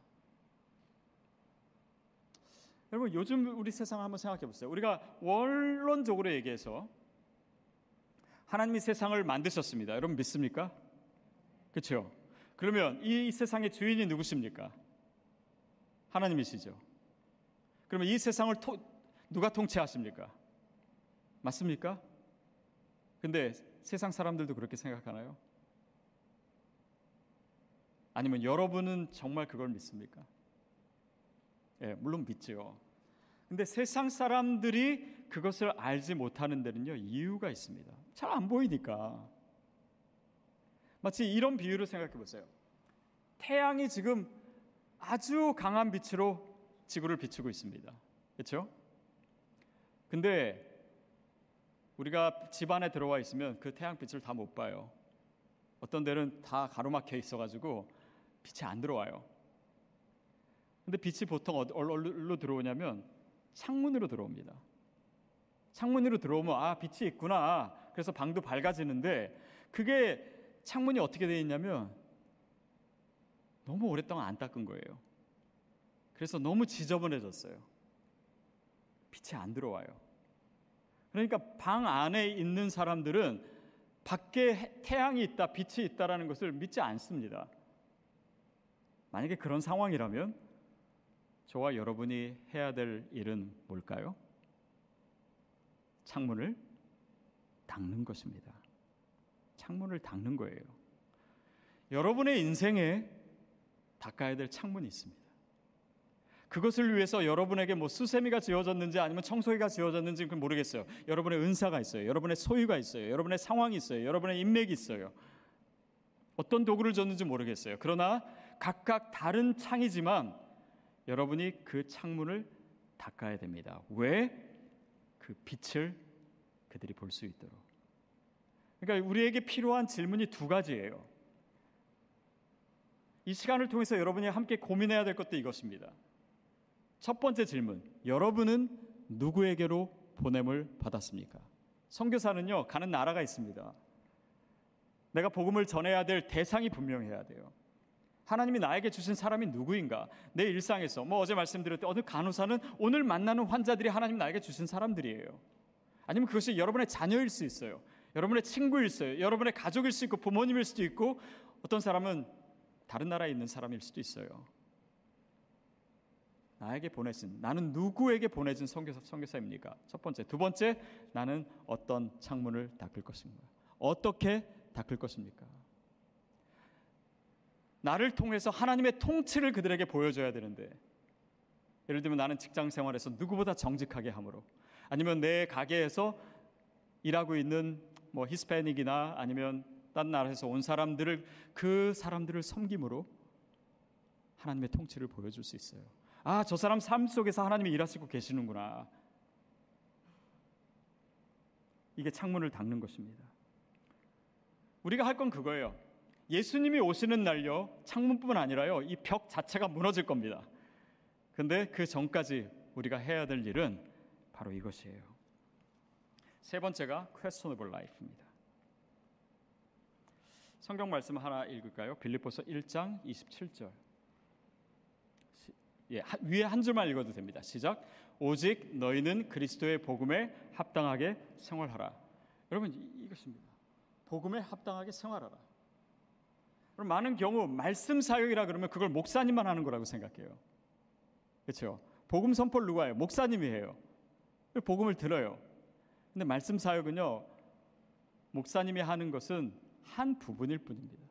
여러분, 요즘 우리 세상을 한번 생각해 보세요. 우리가 원론적으로 얘기해서 하나님이 세상을 만드셨습니다. 여러분 믿습니까? 그렇죠? 그러면 이 세상의 주인이 누구십니까? 하나님이시죠. 그러면 이 세상을 누가 통치하십니까? 맞습니까? 근데 세상 사람들도 그렇게 생각하나요? 아니면 여러분은 정말 그걸 믿습니까? 예, 물론 믿죠. 근데 세상 사람들이 그것을 알지 못하는 데는요, 이유가 있습니다. 잘 안 보이니까. 마치 이런 비유를 생각해 보세요. 태양이 지금 아주 강한 빛으로 지구를 비추고 있습니다. 그렇죠? 근데 우리가 집 안에 들어와 있으면 그 태양빛을 다 못 봐요. 어떤 데는 다 가로막혀 있어가지고 빛이 안 들어와요. 근데 빛이 보통 어디로 들어오냐면 창문으로 들어옵니다. 창문으로 들어오면 아, 빛이 있구나. 그래서 방도 밝아지는데 그게 창문이 어떻게 되어 있냐면 너무 오랫동안 안 닦은 거예요. 그래서 너무 지저분해졌어요. 빛이 안 들어와요. 그러니까 방 안에 있는 사람들은 밖에 태양이 있다, 빛이 있다라는 것을 믿지 않습니다. 만약에 그런 상황이라면 저와 여러분이 해야 될 일은 뭘까요? 창문을 닦는 것입니다. 창문을 닦는 거예요. 여러분의 인생에 닦아야 될 창문이 있습니다. 그것을 위해서 여러분에게 뭐 수세미가 지어졌는지 아니면 청소기가 지어졌는지 그건 모르겠어요. 여러분의 은사가 있어요. 여러분의 소유가 있어요. 여러분의 상황이 있어요. 여러분의 인맥이 있어요. 어떤 도구를 줬는지 모르겠어요. 그러나 각각 다른 창이지만 여러분이 그 창문을 닦아야 됩니다. 왜? 그 빛을 그들이 볼 수 있도록. 그러니까 우리에게 필요한 질문이 두 가지예요. 이 시간을 통해서 여러분이 함께 고민해야 될 것도 이것입니다. 첫 번째 질문, 여러분은 누구에게로 보냄을 받았습니까? 선교사는요, 가는 나라가 있습니다. 내가 복음을 전해야 될 대상이 분명해야 돼요. 하나님이 나에게 주신 사람이 누구인가? 내 일상에서 어제 말씀드렸듯 어느 간호사는 오늘 만나는 환자들이 하나님 나에게 주신 사람들이에요. 아니면 그것이 여러분의 자녀일 수 있어요. 여러분의 친구일 수 있어요. 여러분의 가족일 수 있고 부모님일 수도 있고 어떤 사람은 다른 나라에 있는 사람일 수도 있어요. 나에게 보내신, 나는 누구에게 보내진 선교사입니까? 첫 번째. 두 번째, 나는 어떤 창문을 닦을 것인가? 어떻게 닦을 것입니까? 나를 통해서 하나님의 통치를 그들에게 보여줘야 되는데, 예를 들면 나는 직장 생활에서 누구보다 정직하게 함으로, 아니면 내 가게에서 일하고 있는 히스패닉이나 아니면 딴 나라에서 온 사람들을, 그 사람들을 섬김으로 하나님의 통치를 보여줄 수 있어요. 아, 저 사람 삶 속에서 하나님이 일하시고 계시는구나. 이게 창문을 닦는 것입니다. 우리가 할 건 그거예요. 예수님이 오시는 날요, 창문뿐만 아니라요, 이 벽 자체가 무너질 겁니다. 근데 그 전까지 우리가 해야 될 일은 바로 이것이에요. 세 번째가 questionable life입니다. 성경 말씀 하나 읽을까요? 빌립보서 1장 27절. 위에 한 줄만 읽어도 됩니다. 시작. 오직 너희는 그리스도의 복음에 합당하게 생활하라. 여러분, 이것입니다. 복음에 합당하게 생활하라. 많은 경우 말씀 사역이라 그러면 그걸 목사님만 하는 거라고 생각해요. 그렇죠? 복음 선포를 누가 해요? 목사님이 해요. 복음을 들어요. 근데 말씀 사역은요, 목사님이 하는 것은 한 부분일 뿐입니다.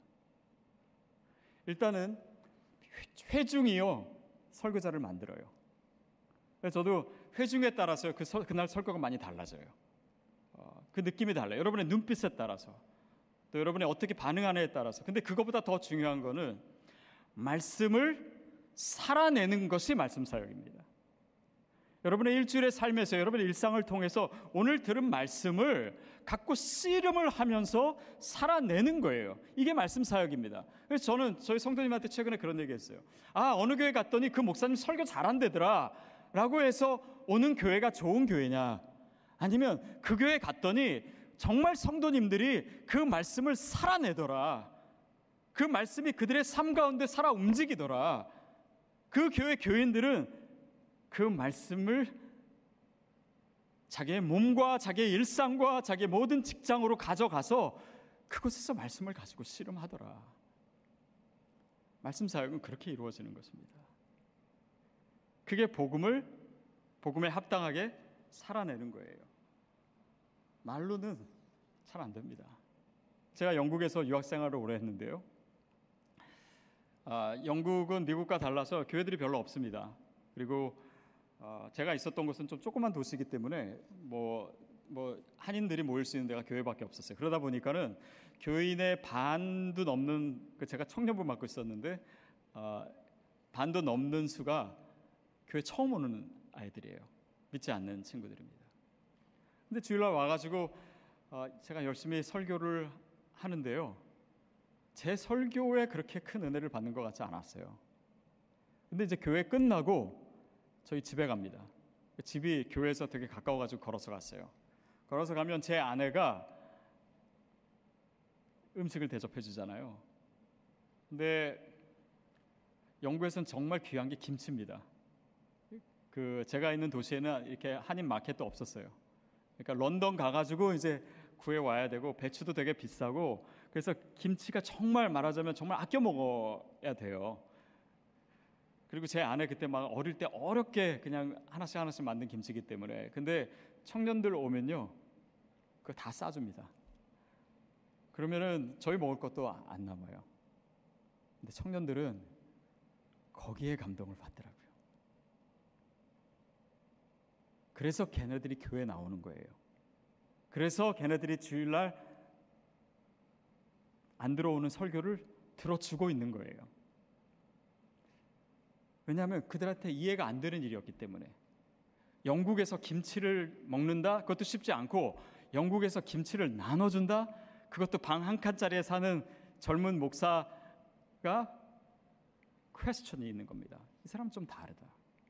일단은 회중이요, 설교자를 만들어요. 그래서 저도 회중에 따라서 그날 설교가 많이 달라져요. 그 느낌이 달라요. 여러분의 눈빛에 따라서, 또 여러분이 어떻게 반응하느냐에 따라서. 근데 그것보다 더 중요한 거는 말씀을 살아내는 것이 말씀 사역입니다. 여러분의 일주일의 삶에서, 여러분의 일상을 통해서 오늘 들은 말씀을 갖고 씨름을 하면서 살아내는 거예요. 이게 말씀 사역입니다. 그래서 저는 저희 성도님한테 최근에 그런 얘기 했어요. 어느 교회 갔더니 그 목사님 설교 잘한대더라 라고 해서 오는 교회가 좋은 교회냐, 아니면 그 교회 갔더니 정말 성도님들이 그 말씀을 살아내더라, 그 말씀이 그들의 삶 가운데 살아 움직이더라, 그 교회 교인들은 그 말씀을 자기의 몸과 자기의 일상과 자기의 모든 직장으로 가져가서 그곳에서 말씀을 가지고 씨름하더라. 말씀 사역은 그렇게 이루어지는 것입니다. 그게 복음에 합당하게 살아내는 거예요. 말로는 잘 안 됩니다. 제가 영국에서 유학생활을 오래 했는데요. 영국은 미국과 달라서 교회들이 별로 없습니다. 그리고 제가 있었던 곳은 좀 조그만 도시이기 때문에 뭐 한인들이 모일 수 있는 데가 교회밖에 없었어요. 그러다 보니까는 교인의 반도 넘는, 제가 청년부 맡고 있었는데 반도 넘는 수가 교회 처음 오는 아이들이에요. 믿지 않는 친구들입니다. 근데 주일날 와가지고 제가 열심히 설교를 하는데요, 제 설교에 그렇게 큰 은혜를 받는 것 같지 않았어요. 근데 이제 교회 끝나고 저희 집에 갑니다. 집이 교회에서 되게 가까워가지고 걸어서 갔어요. 걸어서 가면 제 아내가 음식을 대접해 주잖아요. 근데 영국에서는 정말 귀한 게 김치입니다. 제가 있는 도시에는 이렇게 한인 마켓도 없었어요. 그러니까 런던 가가지고 이제 구해 와야 되고, 배추도 되게 비싸고, 그래서 김치가 정말 말하자면 정말 아껴 먹어야 돼요. 그리고 제 아내 그때 막 어릴 때 어렵게 그냥 하나씩 만든 김치이기 때문에, 근데 청년들 오면요 그거 다 싸줍니다. 그러면은 저희 먹을 것도 안 남아요. 근데 청년들은 거기에 감동을 받더라고요. 그래서 걔네들이 교회 나오는 거예요. 그래서 걔네들이 주일날 안 들어오는 설교를 들어주고 있는 거예요. 왜냐하면 그들한테 이해가 안 되는 일이었기 때문에. 영국에서 김치를 먹는다? 그것도 쉽지 않고, 영국에서 김치를 나눠준다? 그것도 방 한 칸짜리에 사는 젊은 목사가 퀘스천이 있는 겁니다. 이 사람 좀 다르다.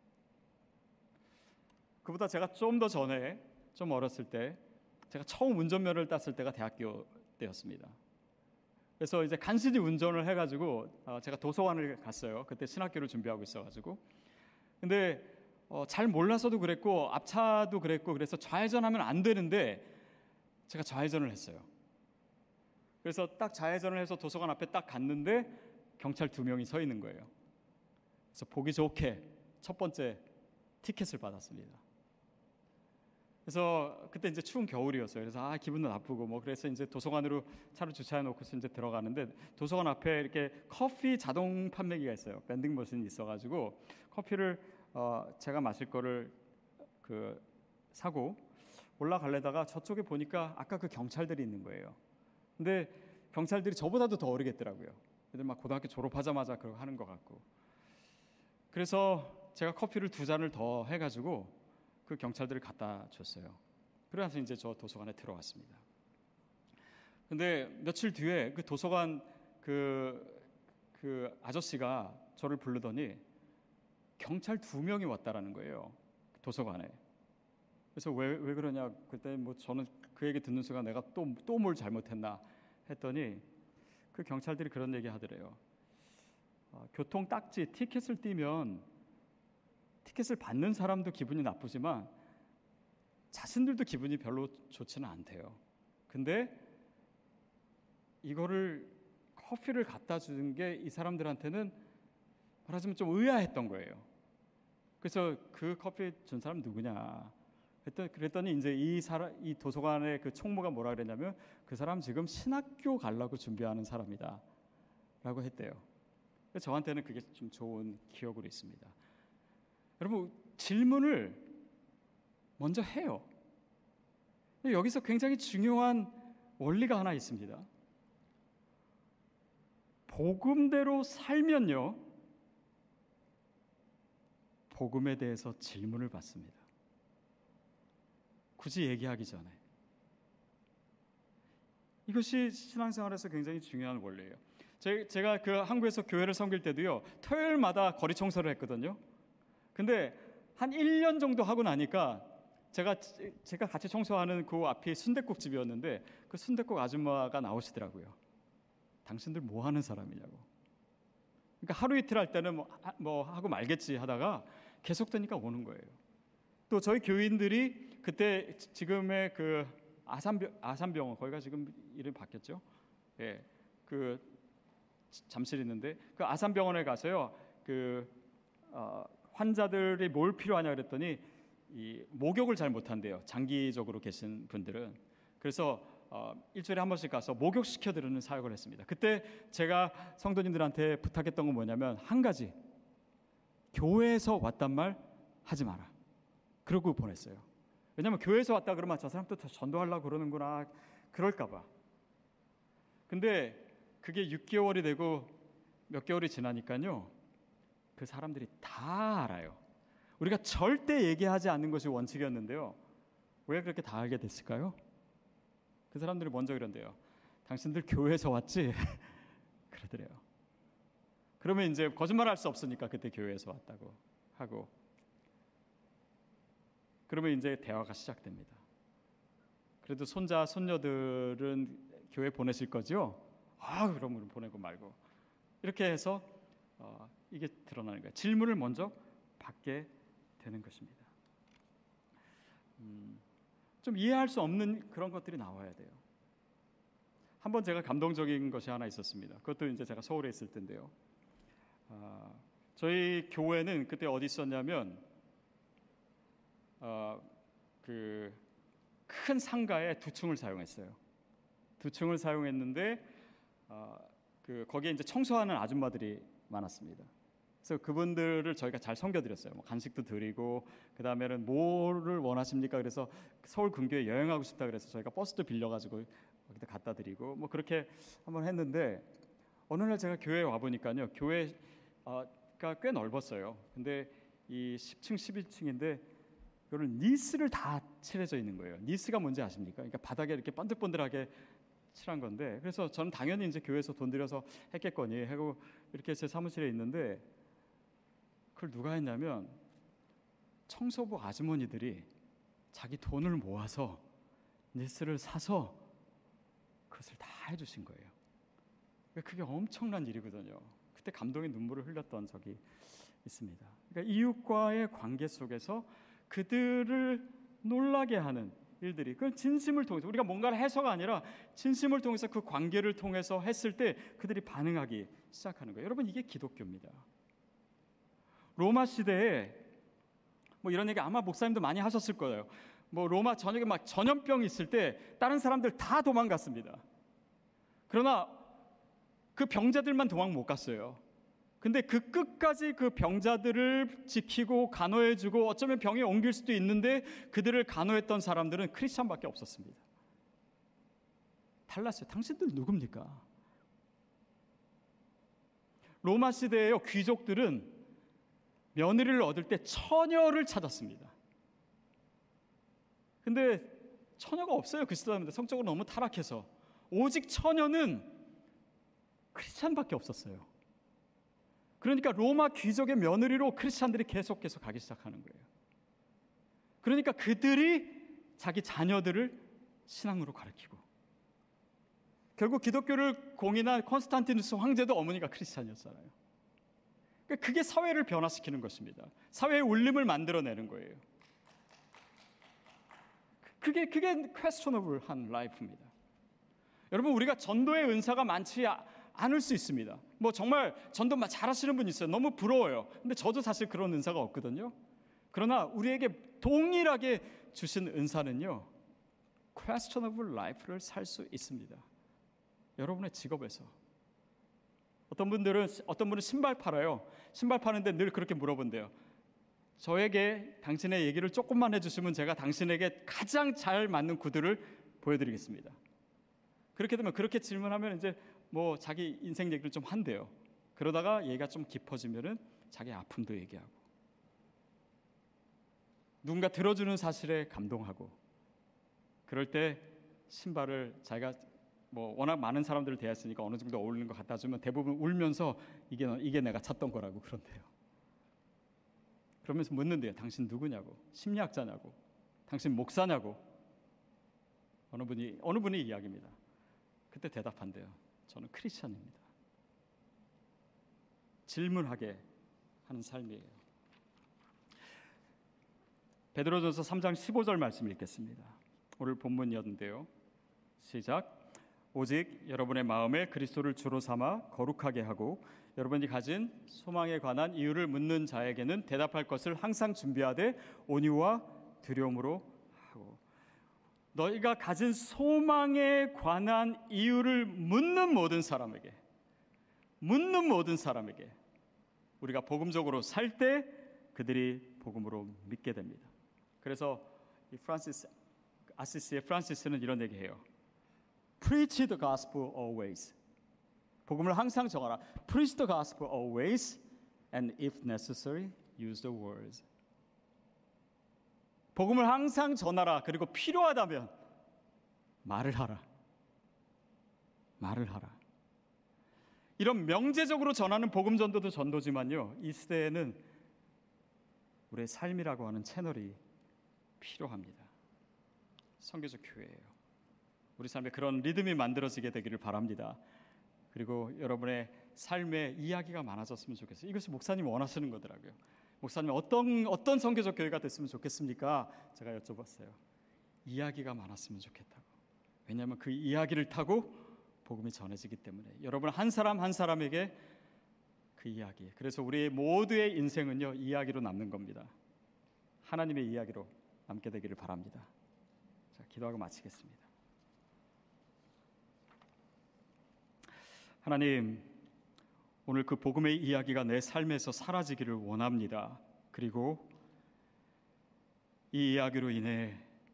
그보다 제가 좀 더 전에, 좀 어렸을 때, 제가 처음 운전면허를 땄을 때가 대학교 때였습니다. 그래서 이제 간신히 운전을 해가지고 제가 도서관을 갔어요. 그때 신학교를 준비하고 있어가지고. 근데 잘 몰라서도 그랬고 앞차도 그랬고, 그래서 좌회전하면 안 되는데 제가 좌회전을 했어요. 그래서 딱 좌회전을 해서 도서관 앞에 딱 갔는데 경찰 2명이 서 있는 거예요. 그래서 보기 좋게 첫 번째 티켓을 받았습니다. 그래서 그때 이제 추운 겨울이었어요. 그래서 기분도 나쁘고 그래서 이제 도서관으로 차를 주차해 놓고서 이제 들어가는데, 도서관 앞에 이렇게 커피 자동 판매기가 있어요. 밴딩 머신이 있어가지고 커피를 제가 마실 거를 사고 올라가려다가 저쪽에 보니까 아까 그 경찰들이 있는 거예요. 근데 경찰들이 저보다도 더 어리겠더라고요. 애들 막 고등학교 졸업하자마자 그거 하는 것 같고. 그래서 제가 커피를 2잔을 더 해가지고 그 경찰들을 갖다 줬어요. 그래서 이제 저 도서관에 들어왔습니다. 근데 며칠 뒤에 그 도서관 그 아저씨가 저를 부르더니 경찰 2명이 왔다라는 거예요. 도서관에. 그래서 왜 그러냐 그때 저는 그 얘기 듣는 순간 내가 또 뭘 잘못했나 했더니 그 경찰들이 그런 얘기 하더래요. 교통 딱지 티켓을 띄면 티켓을 받는 사람도 기분이 나쁘지만 자신들도 기분이 별로 좋지는 않대요. 근데 이거를 커피를 갖다 주는 게 이 사람들한테는 말하자면 좀 의아했던 거예요. 그래서 그 커피 준 사람 누구냐 그랬더니 이제 이 도서관의 그 총무가 뭐라 그랬냐면, 그 사람 지금 신학교 가려고 준비하는 사람이다 라고 했대요. 그래서 저한테는 그게 좀 좋은 기억으로 있습니다. 여러분, 질문을 먼저 해요. 여기서 굉장히 중요한 원리가 하나 있습니다. 복음대로 살면요, 복음에 대해서 질문을 받습니다. 굳이 얘기하기 전에. 이것이 신앙생활에서 굉장히 중요한 원리예요. 제가 그 한국에서 교회를 섬길 때도요, 토요일마다 거리 청소를 했거든요. 근데 한 1년 정도 하고 나니까 제가 같이 청소하는 그 앞이 순댓국집이었는데 그 순댓국 아줌마가 나오시더라고요. 당신들 뭐 하는 사람이냐고. 그러니까 하루 이틀 할 때는 뭐 하고 말겠지 하다가 계속되니까 오는 거예요. 또 저희 교인들이 그때 지금의 그 아산병원, 거기가 지금 이름이 바뀌었죠. 예, 그 잠실 있는데 그 아산병원에 가서요, 환자들이 뭘 필요하냐 그랬더니 이 목욕을 잘 못한대요. 장기적으로 계신 분들은. 그래서 일주일에 한 번씩 가서 목욕시켜 드리는 사역을 했습니다. 그때 제가 성도님들한테 부탁했던 건 뭐냐면 한 가지, 교회에서 왔단 말 하지 마라. 그러고 보냈어요. 왜냐하면 교회에서 왔다 그러면 저 사람 또 전도하려고 그러는구나 그럴까 봐. 근데 그게 6개월이 되고 몇 개월이 지나니까요, 그 사람들이 다 알아요. 우리가 절대 얘기하지 않는 것이 원칙이었는데요, 왜 그렇게 다 알게 됐을까요? 그 사람들이 먼저 이런대요. 당신들 교회에서 왔지? 그러더래요. 그러면 이제 거짓말할 수 없으니까 그때 교회에서 왔다고 하고, 그러면 이제 대화가 시작됩니다. 그래도 손자 손녀들은 교회 보내실 거죠? 그럼 보내고 말고 이렇게 해서 이게 드러나는 거예요. 질문을 먼저 받게 되는 것입니다. 좀 이해할 수 없는 그런 것들이 나와야 돼요. 한번 제가 감동적인 것이 하나 있었습니다. 그것도 이제 제가 서울에 있을 때인데요. 저희 교회는 그때 어디 있었냐면 그 큰 상가에 2층을 사용했어요. 2층을 사용했는데 거기에 이제 청소하는 아줌마들이 많았습니다. 그래서 그분들을 저희가 잘 섬겨드렸어요. 뭐 간식도 드리고, 그 다음에는 뭐를 원하십니까? 그래서 서울 근교에 여행하고 싶다 그래서 저희가 버스도 빌려가지고 거기다 갖다 드리고, 뭐 그렇게 한번 했는데, 어느 날 제가 교회에 와 보니까요, 교회가 꽤 넓었어요. 근데 이 10층, 11층인데 이거를 니스를 다 칠해져 있는 거예요. 니스가 뭔지 아십니까? 그러니까 바닥에 이렇게 번들번들하게 칠한 건데, 그래서 저는 당연히 이제 교회에서 돈 들여서 했겠거니 하고 이렇게 제 사무실에 있는데, 그걸 누가 했냐면 청소부 아주머니들이 자기 돈을 모아서 니스를 사서 그것을 다 해주신 거예요. 그게 엄청난 일이거든요. 그때 감동의 눈물을 흘렸던 적이 있습니다. 그러니까 이웃과의 관계 속에서 그들을 놀라게 하는 일들이, 그 진심을 통해서, 우리가 뭔가를 해서가 아니라 진심을 통해서 그 관계를 통해서 했을 때 그들이 반응하기 시작하는 거예요. 여러분, 이게 기독교입니다. 로마 시대에 뭐 이런 얘기 아마 목사님도 많이 하셨을 거예요. 뭐 로마 전역에 막 전염병이 있을 때 다른 사람들 다 도망갔습니다. 그러나 그 병자들만 도망 못 갔어요. 근데 그 끝까지 그 병자들을 지키고 간호해주고, 어쩌면 병이 옮길 수도 있는데 그들을 간호했던 사람들은 크리스찬밖에 없었습니다. 달랐어요. 당신들 누굽니까? 로마 시대의 귀족들은 며느리를 얻을 때 처녀를 찾았습니다. 근데 처녀가 없어요. 그 시대인데 성적으로 너무 타락해서 오직 처녀는 크리스찬밖에 없었어요. 그러니까 로마 귀족의 며느리로 크리스찬들이 계속해서 가기 시작하는 거예요. 그러니까 그들이 자기 자녀들을 신앙으로 가르치고, 결국 기독교를 공인한 콘스탄티누스 황제도 어머니가 크리스찬이었잖아요. 그러니까 그게 사회를 변화시키는 것입니다. 사회의 울림을 만들어내는 거예요. 그게 questionable한 라이프입니다. 여러분, 우리가 전도의 은사가 많지 않을 수 있습니다. 뭐 정말 전도 잘하시는 분 있어요. 너무 부러워요. 근데 저도 사실 그런 은사가 없거든요. 그러나 우리에게 동일하게 주신 은사는요, questionable life를 살 수 있습니다. 여러분의 직업에서. 어떤 분은 신발 팔아요. 신발 파는데 늘 그렇게 물어본대요. 저에게 당신의 얘기를 조금만 해주시면 제가 당신에게 가장 잘 맞는 구두를 보여드리겠습니다. 그렇게 되면, 그렇게 질문하면 이제 뭐 자기 인생 얘기를 좀 한대요. 그러다가 얘기가 좀 깊어지면은 자기 아픔도 얘기하고. 누군가 들어주는 사실에 감동하고, 그럴 때 신발을 자기가 워낙 많은 사람들을 대했으니까 어느 정도 어울리는 거 갖다 주면 대부분 울면서 이게 내가 찾던 거라고 그런대요. 그러면서 묻는데요. 당신 누구냐고, 심리학자냐고, 당신 목사냐고. 어느 분이 이야기입니다. 그때 대답한대요. 저는 크리스천입니다. 질문하게 하는 삶이에요. 베드로전서 3장 15절 말씀 읽겠습니다. 오늘 본문이었는데요. 시작. 오직 여러분의 마음에 그리스도를 주로 삼아 거룩하게 하고 여러분이 가진 소망에 관한 이유를 묻는 자에게는 대답할 것을 항상 준비하되 온유와 두려움으로 하고. 너희가 가진 소망에 관한 이유를 묻는 모든 사람에게 우리가 복음적으로 살 때 그들이 복음으로 믿게 됩니다. 그래서 이 아시시의 프란시스는 이런 얘기해요. Preach the gospel always. 복음을 항상 전하라. Preach the gospel always, and if necessary, use the words. 복음을 항상 전하라. 그리고 필요하다면 말을 하라. 이런 명제적으로 전하는 복음 전도도 전도지만요, 이 시대에는 우리의 삶이라고 하는 채널이 필요합니다. 선교적 교회예요. 우리 삶에 그런 리듬이 만들어지게 되기를 바랍니다. 그리고 여러분의 삶에 이야기가 많아졌으면 좋겠어요. 이것이 목사님 원하시는 거더라고요. 목사님 어떤 선교적 교회가 됐으면 좋겠습니까? 제가 여쭤봤어요. 이야기가 많았으면 좋겠다고. 왜냐하면 그 이야기를 타고 복음이 전해지기 때문에 여러분 한 사람 한 사람에게 그 이야기. 그래서 우리 모두의 인생은요, 이야기로 남는 겁니다. 하나님의 이야기로 남게 되기를 바랍니다. 자, 기도하고 마치겠습니다. 하나님, 오늘 그 복음의 이야기가 내 삶에서 사라지기를 원합니다. 그리고 이 이야기로 인해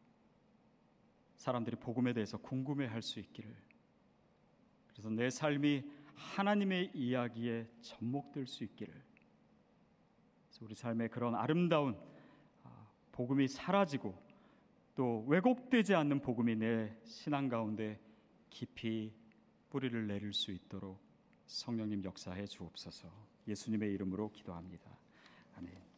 사람들이 복음에 대해서 궁금해할 수 있기를, 그래서 내 삶이 하나님의 이야기에 접목될 수 있기를, 그래서 우리 삶에 그런 아름다운 복음이 사라지고 또 왜곡되지 않는 복음이 내 신앙 가운데 깊이 뿌리를 내릴 수 있도록 성령님 역사해 주옵소서. 예수님의 이름으로 기도합니다. 아멘.